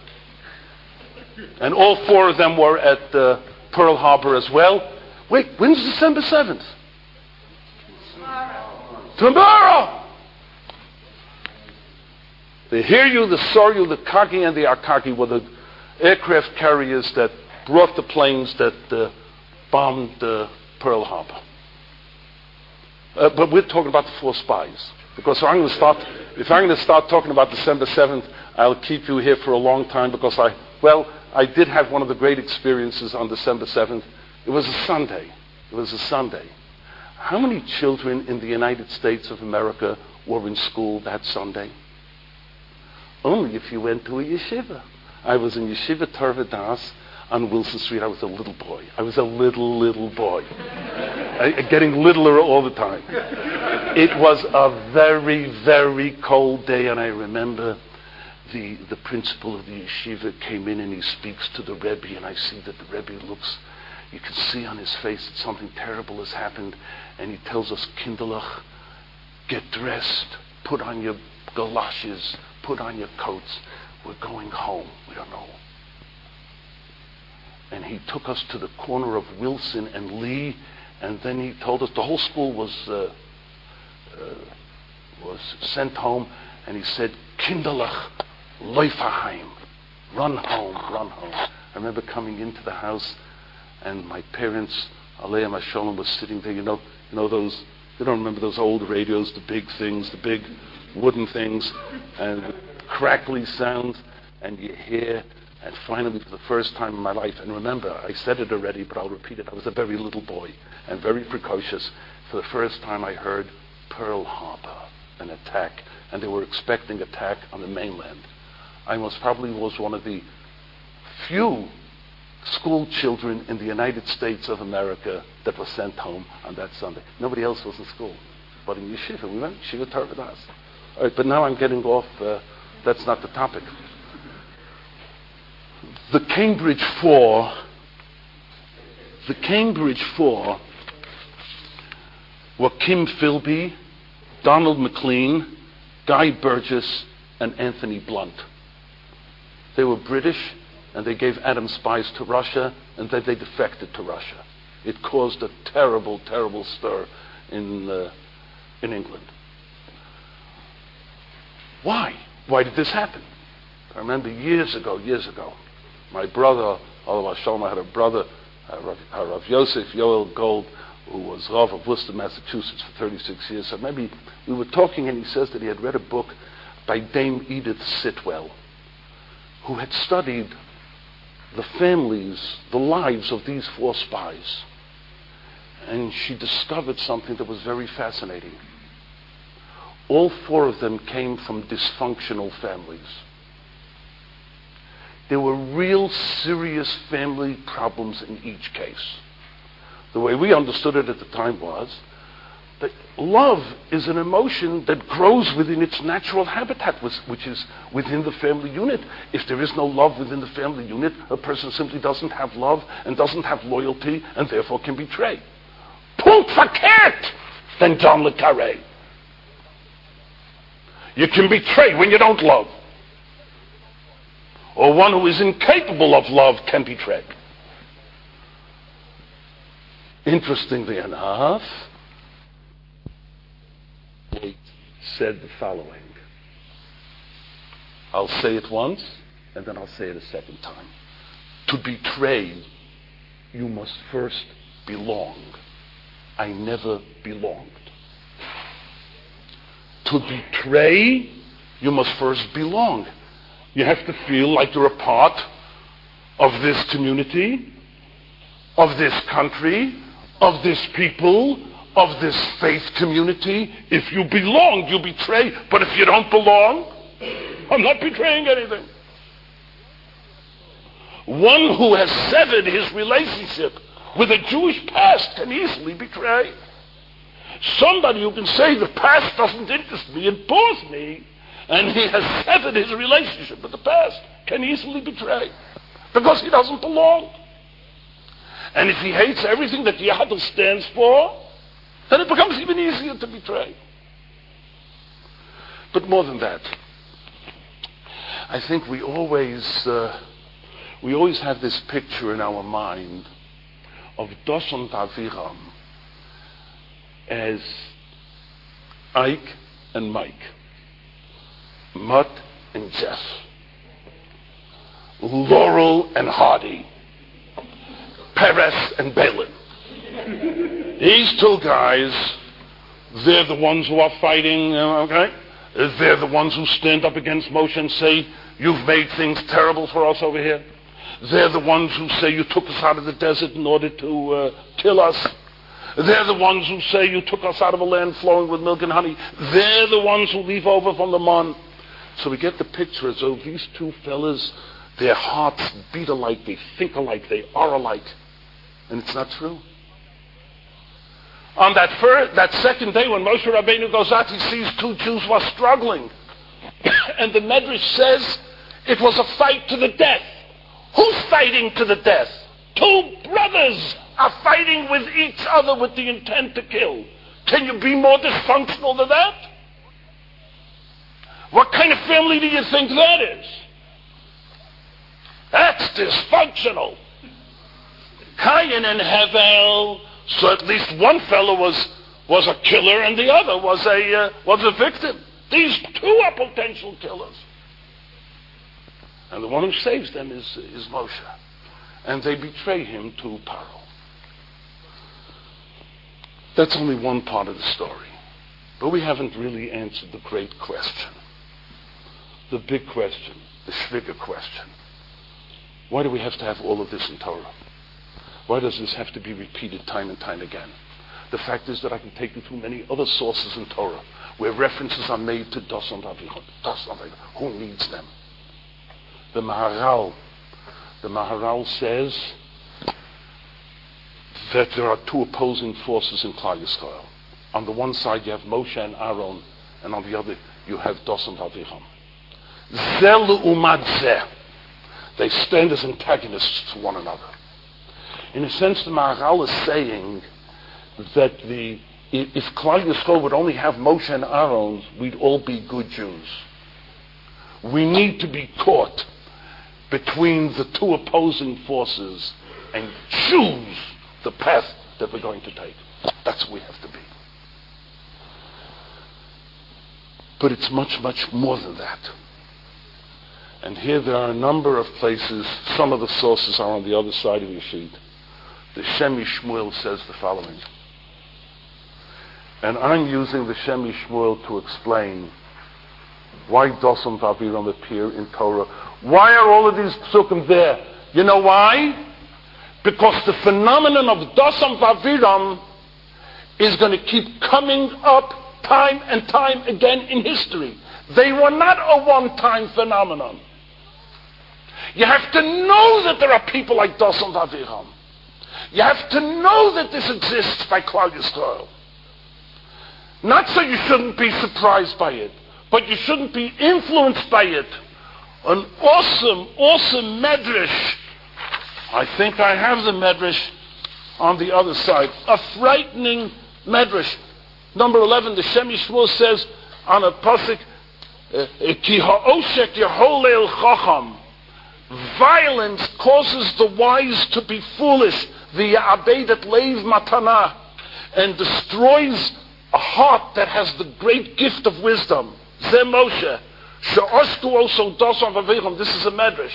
And all four of them were at uh, Pearl Harbor as well. Wait, when's December seventh? Tomorrow. Tomorrow! The Hiryu, the Soryu, the Kagi, and the Akagi were the aircraft carriers that brought the planes that uh, bombed uh, Pearl Harbor. Uh, but we're talking about the four spies. Because if I'm going to start, if I'm going to start talking about December seventh, I'll keep you here for a long time, because I, well, I did have one of the great experiences on December seventh. It was a Sunday. It was a Sunday. How many children in the United States of America were in school that Sunday? Only if you went to a yeshiva. I was in Yeshiva Torah Das on Wilson Street. I was a little boy. I was a little, little boy. I, getting littler all the time. It was a very, very cold day, and I remember the, the principal of the yeshiva came in and he speaks to the Rebbe, and I see that the Rebbe looks, you can see on his face that something terrible has happened, and he tells us, Kinderlach, get dressed, put on your galoshes, put on your coats. We're going home. We don't know. And he took us to the corner of Wilson and Lee, and then he told us the whole school was uh, uh, was sent home, and he said, Kinderlach, Läuferheim, run home, run home. I remember coming into the house, and my parents, Aleim HaSholom, was sitting there. You know, you know those. You don't remember those old radios, the big things, the big wooden things, and crackly sounds, and you hear, and finally for the first time in my life, and remember, I said it already, but I'll repeat it, I was a very little boy and very precocious. For the first time I heard Pearl Harbor, an attack, and they were expecting attack on the mainland. I most probably was one of the few school children in the United States of America that was sent home on that Sunday. Nobody else was in school, but in yeshiva, we went yeshiva Torah Das. All right, but now I'm getting off. Uh, that's not the topic. The Cambridge Four. The Cambridge Four were Kim Philby, Donald MacLean, Guy Burgess, and Anthony Blunt. They were British, and they gave atom spies to Russia, and then they defected to Russia. It caused a terrible, terrible stir in, uh, in England. Why? Why did this happen? I remember years ago, years ago, my brother, Olav Shalom, I had a brother, uh, Rav, uh, Rav Yosef Yoel Gold, who was Rav of Worcester, Massachusetts for thirty-six years. So maybe we were talking, and he says that he had read a book by Dame Edith Sitwell, who had studied the families, the lives of these four spies. And she discovered something that was very fascinating. All four of them came from dysfunctional families. There were real serious family problems in each case. The way we understood it at the time was that love is an emotion that grows within its natural habitat, which is within the family unit. If there is no love within the family unit, a person simply doesn't have love and doesn't have loyalty and therefore can betray. Punkt verkehrt, then John le Carré. You can betray when you don't love. Or one who is incapable of love can betray. Interestingly enough, they said the following. I'll say it once, and then I'll say it a second time. To betray, you must first belong. I never belonged. To betray, you must first belong. You have to feel like you're a part of this community, of this country, of this people, of this faith community. If you belong, you betray. But if you don't belong, I'm not betraying anything. One who has severed his relationship with a Jewish past can easily betray. Somebody who can say the past doesn't interest me, it bores me, and he has severed his relationship with the past, can easily betray. Because he doesn't belong. And if he hates everything that Yahadus stands for, then it becomes even easier to betray. But more than that, I think we always uh, we always have this picture in our mind of Doson Aviram as Ike and Mike, Mutt and Jeff, Laurel and Hardy, Perez and Balin. These two guys, they're the ones who are fighting, okay? They're the ones who stand up against Moshe and say, you've made things terrible for us over here. They're the ones who say you took us out of the desert in order to uh, kill us. They're the ones who say you took us out of a land flowing with milk and honey. They're the ones who leave over from the Mon. So we get the picture as though these two fellas, their hearts beat alike, they think alike, they are alike. And it's not true. On that first, that second day when Moshe Rabbeinu goes out, he sees two Jews who are struggling. And the Medrash says it was a fight to the death. Who's fighting to the death? Two brothers are fighting with each other with the intent to kill. Can you be more dysfunctional than that? What kind of family do you think that is? That's dysfunctional. Cain and Hevel, so at least one fellow was was a killer and the other was a uh, was a victim. These two are potential killers. And the one who saves them is, is Moshe. And they betray him to Paro. That's only one part of the story. But we haven't really answered the great question. The big question. The Shviga question. Why do we have to have all of this in Torah? Why does this have to be repeated time and time again? The fact is that I can take you to many other sources in Torah where references are made to Dosan Avichon. Dosan Avichon. Who needs them? The Maharal, the Maharal says that there are two opposing forces in Klal Yisrael. On the one side you have Moshe and Aaron, and on the other you have Dosan Avichon. Zeh u'mad zeh. They stand as antagonists to one another. In a sense, the Maharal is saying that the if, if Klal Yisrael would only have Moshe and Aaron, we'd all be good Jews. We need to be caught between the two opposing forces and choose the path that we're going to take. That's what we have to be. But it's much, much more than that. And here there are a number of places, some of the sources are on the other side of your sheet. The Shemi Shmuel says the following. And I'm using the Shemi Shmuel to explain why Dosam Vaviram appear in Torah. Why are all of these psukim there? You know why? Because the phenomenon of Dosam Vaviram is going to keep coming up time and time again in history. They were not a one-time phenomenon. You have to know that there are people like Dosam Vaviram. You have to know that this exists by Klal Yisrael. Not so you shouldn't be surprised by it, but you shouldn't be influenced by it. An awesome, awesome medrash. I think I have the medrash on the other side. A frightening medrash. Number eleven, the Shemi Shmuel says on a pasuk, Ki ha'oshek yeholel chacham. Violence causes the wise to be foolish, the abedet leiv matana, and destroys a heart that has the great gift of wisdom. Zeh Moshe. She'oshku also Dosan v'aviram. This is a medrash.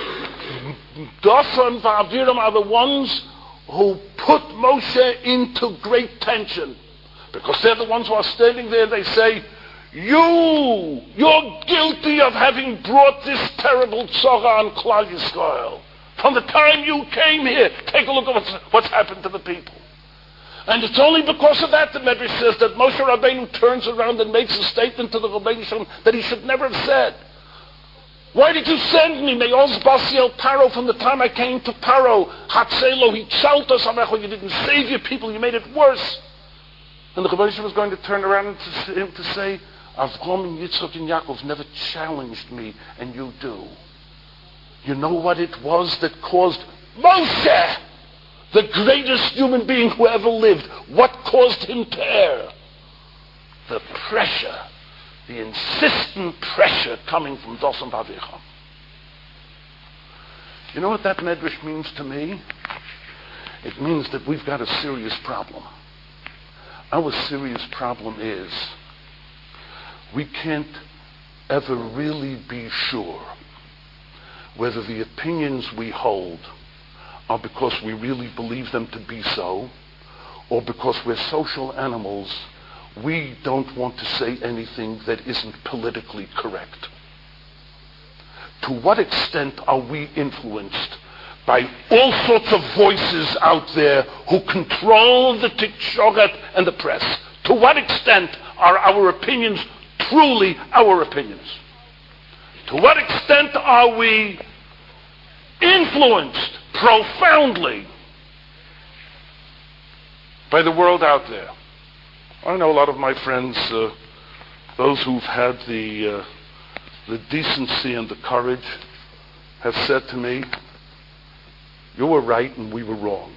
Dosan v'aviram are the ones who put Moshe into great tension. Because they're the ones who are standing there, they say, You, you're guilty of having brought this terrible tzara on Klal Yisrael. From the time you came here, take a look at what's, what's happened to the people. And it's only because of that, the Medrash says, that Moshe Rabbeinu turns around and makes a statement to the Rabbeinu Shalom that he should never have said. Why did you send me? Me'oz basi el Paro, from the time I came to Paro. Hatzelo hichalta samecho, you didn't save your people, you made it worse. And the Rabbeinu Shalom was going to turn around to him to say, Avram and Yitzchak and Yaakov never challenged me, and you do. You know what it was that caused Moshe, the greatest human being who ever lived, what caused him to err? The pressure, the insistent pressure coming from Dosan Vaviram. You know what that medrash means to me? It means that we've got a serious problem. Our serious problem is we can't ever really be sure whether the opinions we hold are because we really believe them to be so, or because we're social animals, we don't want to say anything that isn't politically correct. To what extent are we influenced by all sorts of voices out there who control the tikshoret and the press? To what extent are our opinions truly our opinions? To what extent are we influenced profoundly by the world out there? I know a lot of my friends, uh, those who've had the uh, the decency and the courage, have said to me, you were right and we were wrong.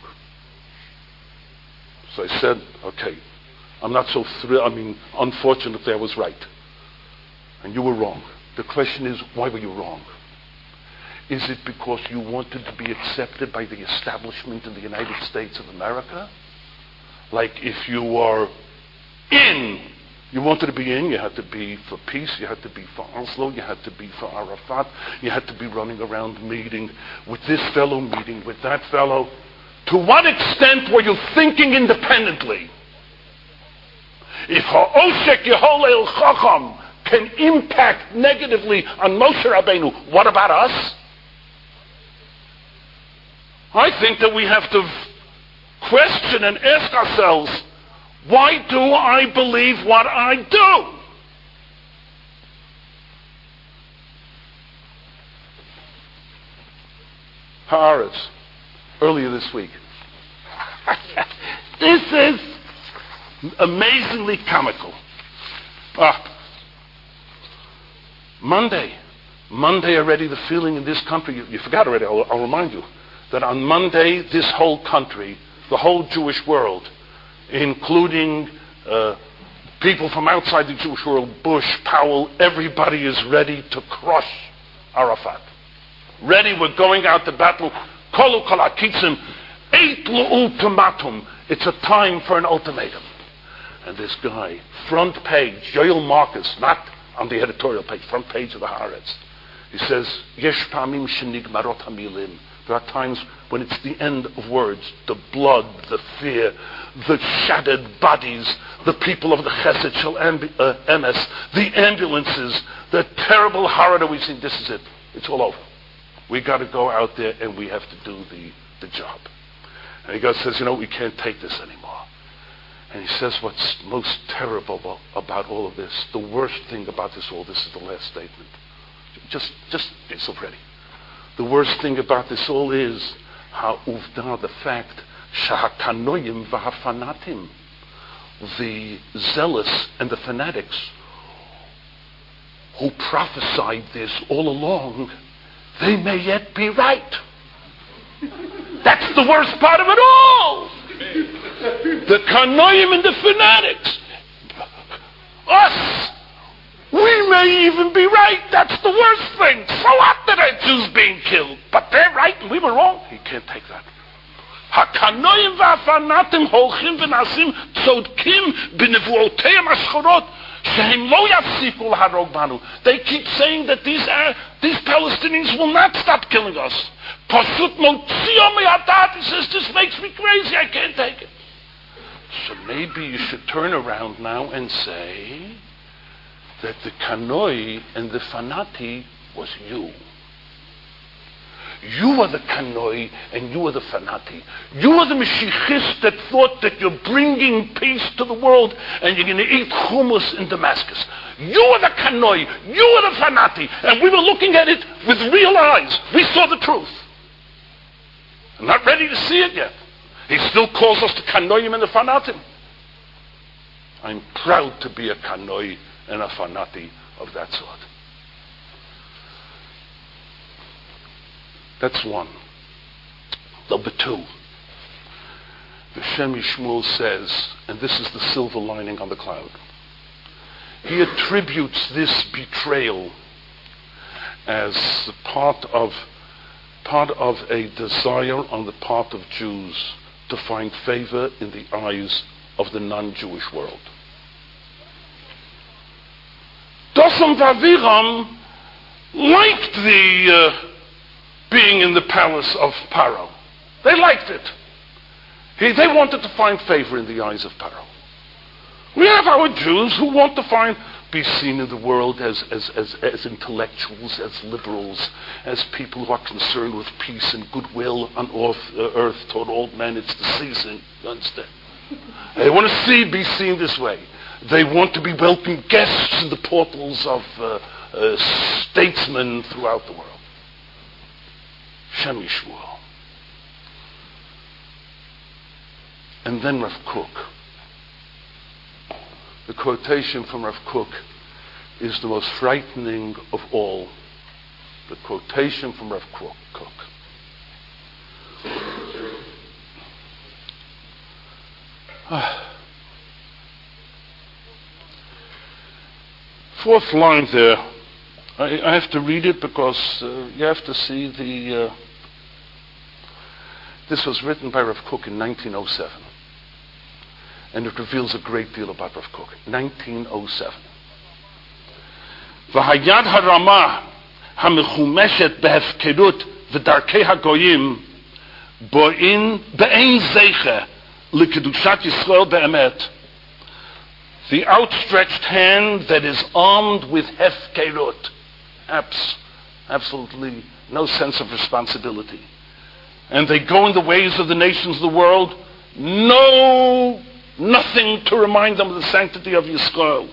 So I said, okay, I'm not so thrilled. I mean, unfortunately I was right. And you were wrong. The question is, why were you wrong? Is it because you wanted to be accepted by the establishment in the United States of America? Like if you are in, you wanted to be in, you had to be for peace, you had to be for Oslo, you had to be for Arafat, you had to be running around meeting with this fellow, meeting with that fellow. To what extent were you thinking independently? If ha'oshek yeholel chacham can impact negatively on Moshe Rabbeinu, what about us? I think that we have to question and ask ourselves, why do I believe what I do? Haaretz, earlier this week. This is amazingly comical. Ah. Monday. Monday already, the feeling in this country, you, you forgot already, I'll, I'll remind you, that on Monday, this whole country, the whole Jewish world, including uh, people from outside the Jewish world, Bush, Powell, everybody is ready to crush Arafat. Ready, we're going out to battle. Kolu kol hakitzim, eit l'ultimatum. It's a time for an ultimatum. And this guy, front page, Yoel Marcus, not on the editorial page, front page of the Haaretz, he says, Yesh pamim shenigmarot hamilim. There are times when it's the end of words, the blood, the fear, the shattered bodies, the people of the Chesed Shel ambu- uh, M S, the ambulances, the terrible horror that we've seen. This is it. It's all over. We got to go out there and we have to do the, the job. And he goes, says, you know, we can't take this anymore. And he says what's most terrible about all of this, the worst thing about this all, this is the last statement. Just, just get yourself ready. The worst thing about this all is how uvda, the fact, shahakanoyim v'hafanatim, the zealous and the fanatics who prophesied this all along, they may yet be right. That's the worst part of it all. The kanoyim and the fanatics. Us. We may even be right. That's the worst thing. So what that our Jews being killed? But they're right and we were wrong. He can't take that. Hakanoyim v'afanatim holchim v'nasim tzodkim b'nevuotei ashchorot shehem lo yafsiku l'harog banu. They keep saying that these are, these Palestinians will not stop killing us. Pashut motziyom me'adat. He says, this makes me crazy. I can't take it. So maybe you should turn around now and say that the kanoi and the fanati was you. You are the kanoi and you are the fanati. You are the Mashiachist that thought that you're bringing peace to the world and you're going to eat hummus in Damascus. You are the kanoi, you are the fanati. And we were looking at it with real eyes. We saw the truth. I'm not ready to see it yet. He still calls us the kanoim and the fanatim. I'm proud to be a kanoi and a fanati of that sort. That's one. Number two, the Shem Yishmuel says, and this is the silver lining on the cloud, he attributes this betrayal as part of part of a desire on the part of Jews to find favor in the eyes of the non-Jewish world. Dosam Vaviram liked the uh, being in the palace of Paro. They liked it. He, they wanted to find favor in the eyes of Paro. We have our Jews who want to find, be seen in the world as, as, as, as intellectuals, as liberals, as people who are concerned with peace and goodwill on earth, uh, earth toward all men. It's the season. You understand? They want to see, be seen this way. They want to be welcome guests in the portals of uh, uh, statesmen throughout the world. Shem Yishmuel. And then Rav Kook. The quotation from Rav Kook is the most frightening of all. The quotation from Rav Kook. Fourth line there. I, I have to read it because uh, you have to see the... Uh, this was written by Rav Kook in nineteen oh seven. And it reveals a great deal about Rav Kook. nineteen oh seven. V'hayad harama hamechumeshet behefkerut v'darkei hagoyim bo'in be'ein zeiche l'kedushat Yisrael be'emet. The outstretched hand that is armed with hefkerut. Abs- absolutely no sense of responsibility. And they go in the ways of the nations of the world. No, nothing to remind them of the sanctity of Yisrael.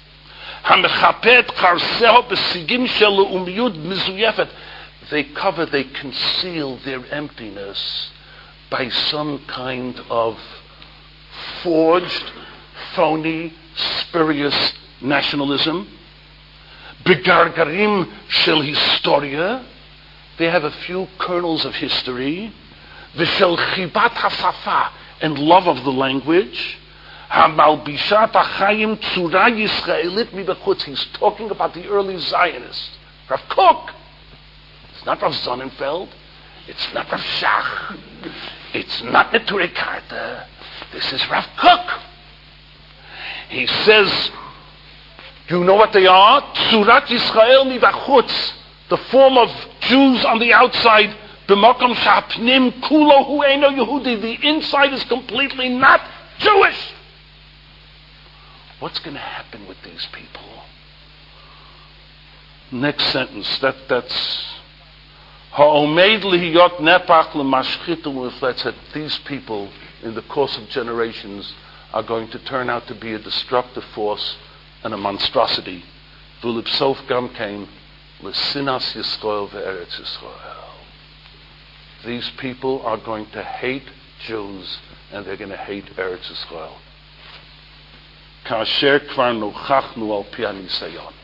They cover, they conceal their emptiness by some kind of forged, phony, spurious nationalism. Begargarim shel historia. They have a few kernels of history. V'shel chibat hasafa, and love of the language. Hamalbishat Achayim Tzura Yisraelit Mibechutz. He's talking about the early Zionists. Rav Kook. It's not Rav Sonnenfeld. It's not Rav Shach. It's not Neturei Karta. This is Rav Kook. He says, you know what they are? Tzurat Yisrael Mibechutz. The form of Jews on the outside. B'makom sha'apnim kulo hu eino Yehudi. The inside is completely not Jewish. What's going to happen with these people? Next sentence. That that's ha'omed lihiyot nepach l'mashchitu u'mefletz. That these people, in the course of generations, are going to turn out to be a destructive force and a monstrosity. V'lipsof gam came l'sinas Yisrael ve'eretz Yisrael. These people are going to hate Jews and they're going to hate Eretz Yisrael. Kasher kvar nochachnu al pi hanisayon.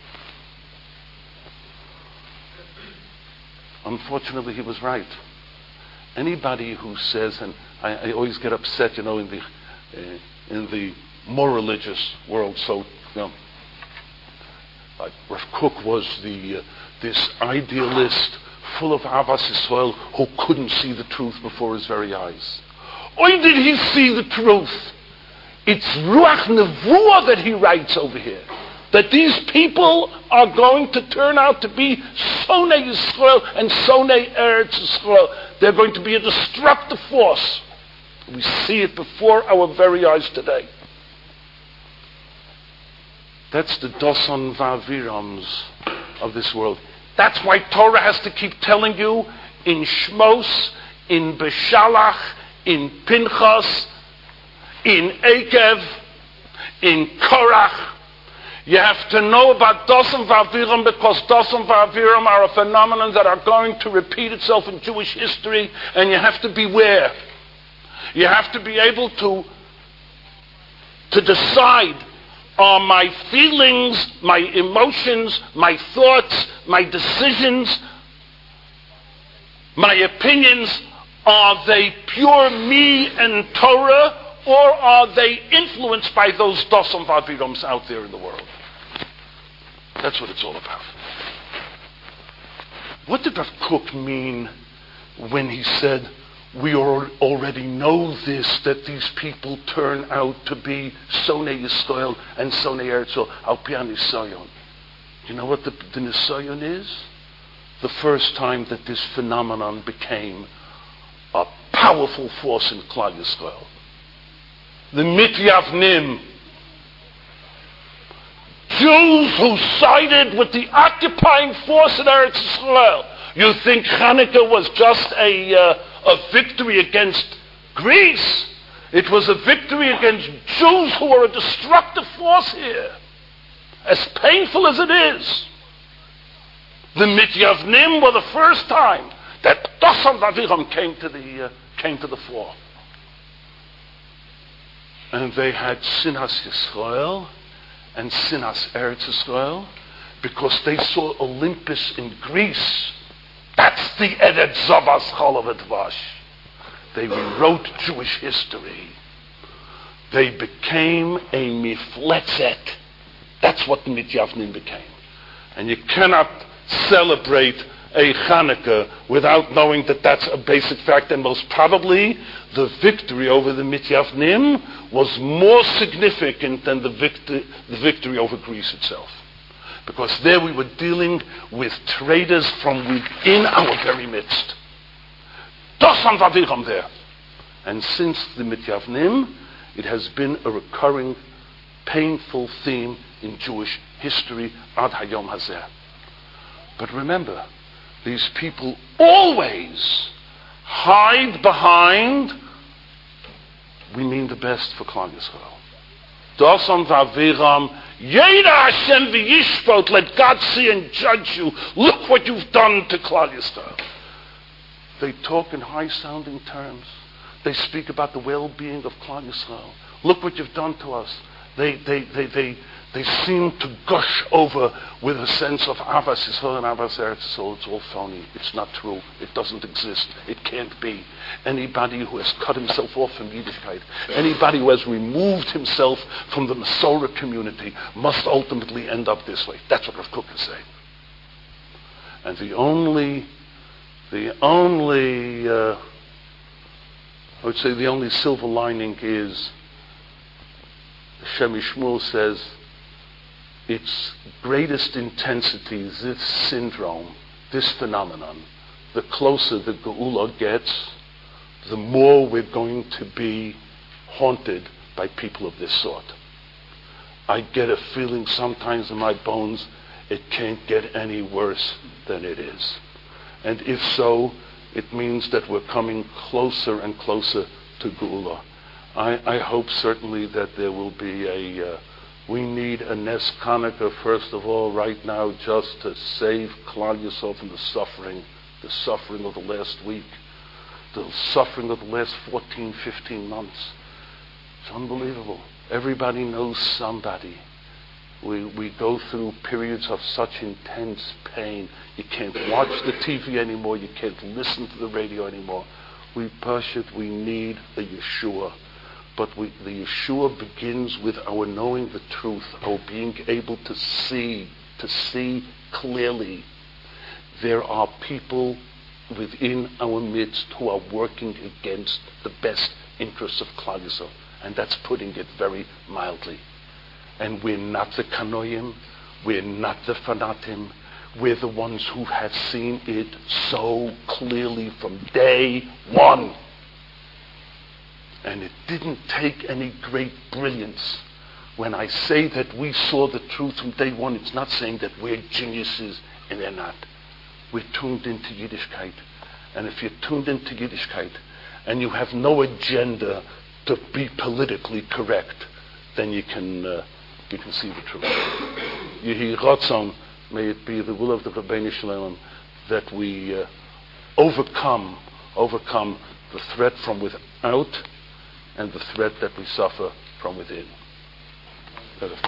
Unfortunately, he was right. Anybody who says, and I, I always get upset, you know, in the uh, in the more religious world. So, you know, like Rav Kook was the uh, this idealist full of Avas Yisrael who couldn't see the truth before his very eyes. Or did he see the truth? It's Ruach Nevuah that he writes over here. That these people are going to turn out to be Sonei Yisrael and Sonei Eretz Yisrael. They're going to be a destructive force. We see it before our very eyes today. That's the Doson Va'avirams of this world. That's why Torah has to keep telling you in Shmos, in Beshalach, in Pinchas, in Ekev, in Korach. You have to know about Doson Va'aviram because Doson Va'aviram are a phenomenon that are going to repeat itself in Jewish history, and you have to beware. You have to be able to, to decide, are my feelings, my emotions, my thoughts, my decisions, my opinions, are they pure me and Torah, or are they influenced by those Doson Va'avirams out there in the world? That's what it's all about. What did Rav Kook mean when he said, we already know this, that these people turn out to be Sonei Yisrael and Sonei Eretz Yisrael, Al Pi HaNisayon? You know what the, the Nisayon is? The first time that this phenomenon became a powerful force in Klal Yisrael. The Mityavnim. Jews who sided with the occupying force in Eretz Yisrael. You think Hanukkah was just a, uh, a victory against Greece? It was a victory against Jews who were a destructive force here. As painful as it is. The Mityavnim were the first time that Doson Va'aviram came to the uh, came to the fore. And they had Sinas Yisrael and Sinas Eretz Yisrael because they saw Olympus in Greece. That's the Eretz Zavas Chalav Advash. They rewrote Jewish history. They became a mifletzet. That's what the Mityavnim became. And you cannot celebrate a Hanukkah without knowing that that's a basic fact. And most probably the victory over the Mityavnim was more significant than the victory, the victory over Greece itself. Because there we were dealing with traders from within our very midst. Dosan Va'aviram there. And since the Mityavnim, it has been a recurring, painful theme in Jewish history ad hayom hazeh. But remember, these people always hide behind, we mean the best for Klal Yisrael. Dosan Va'aviram, Yeda Hashem v'yishpot, let God see and judge you. Look what you've done to Klal Yisrael. They talk in high-sounding terms. They speak about the well-being of Klal Yisrael. Look what you've done to us. They, they, they, they, They seem to gush over with a sense of Avas Yisrael and Avas Eretz Yisrael. It's all phony. It's not true. It doesn't exist. It can't be. Anybody who has cut himself off from Yiddishkeit, anybody who has removed himself from the Masorah community, must ultimately end up this way. That's what Rav Kook is saying. And the only, the only, uh, I would say the only silver lining is, Shemi Shmuel says, its greatest intensity, this syndrome, this phenomenon, the closer the Geula gets, the more we're going to be haunted by people of this sort. I get a feeling sometimes in my bones it can't get any worse than it is. And if so, it means that we're coming closer and closer to Geula. I, I hope certainly that there will be a... Uh, We need a Nes Hanukkah, first of all, right now, just to save Klal Yisrael from the suffering, the suffering of the last week, the suffering of the last fourteen, fifteen months. It's unbelievable. Everybody knows somebody. We we go through periods of such intense pain. You can't watch the T V anymore. You can't listen to the radio anymore. We push it. We need a Yeshua. But we, the Yeshua begins with our knowing the truth, our being able to see, to see clearly. There are people within our midst who are working against the best interests of Klal Yisrael, and that's putting it very mildly. And we're not the Kanoim, we're not the Fanatim, we're the ones who have seen it so clearly from day one. And it didn't take any great brilliance. When I say that we saw the truth from day one, it's not saying that we're geniuses and they're not. We're tuned into Yiddishkeit. And if you're tuned into Yiddishkeit and you have no agenda to be politically correct, then you can uh, you can see the truth. Yehi Ratzon, may it be the will of the Rabbeinu Shalom that we uh, overcome overcome the threat from without and the threat that we suffer from within.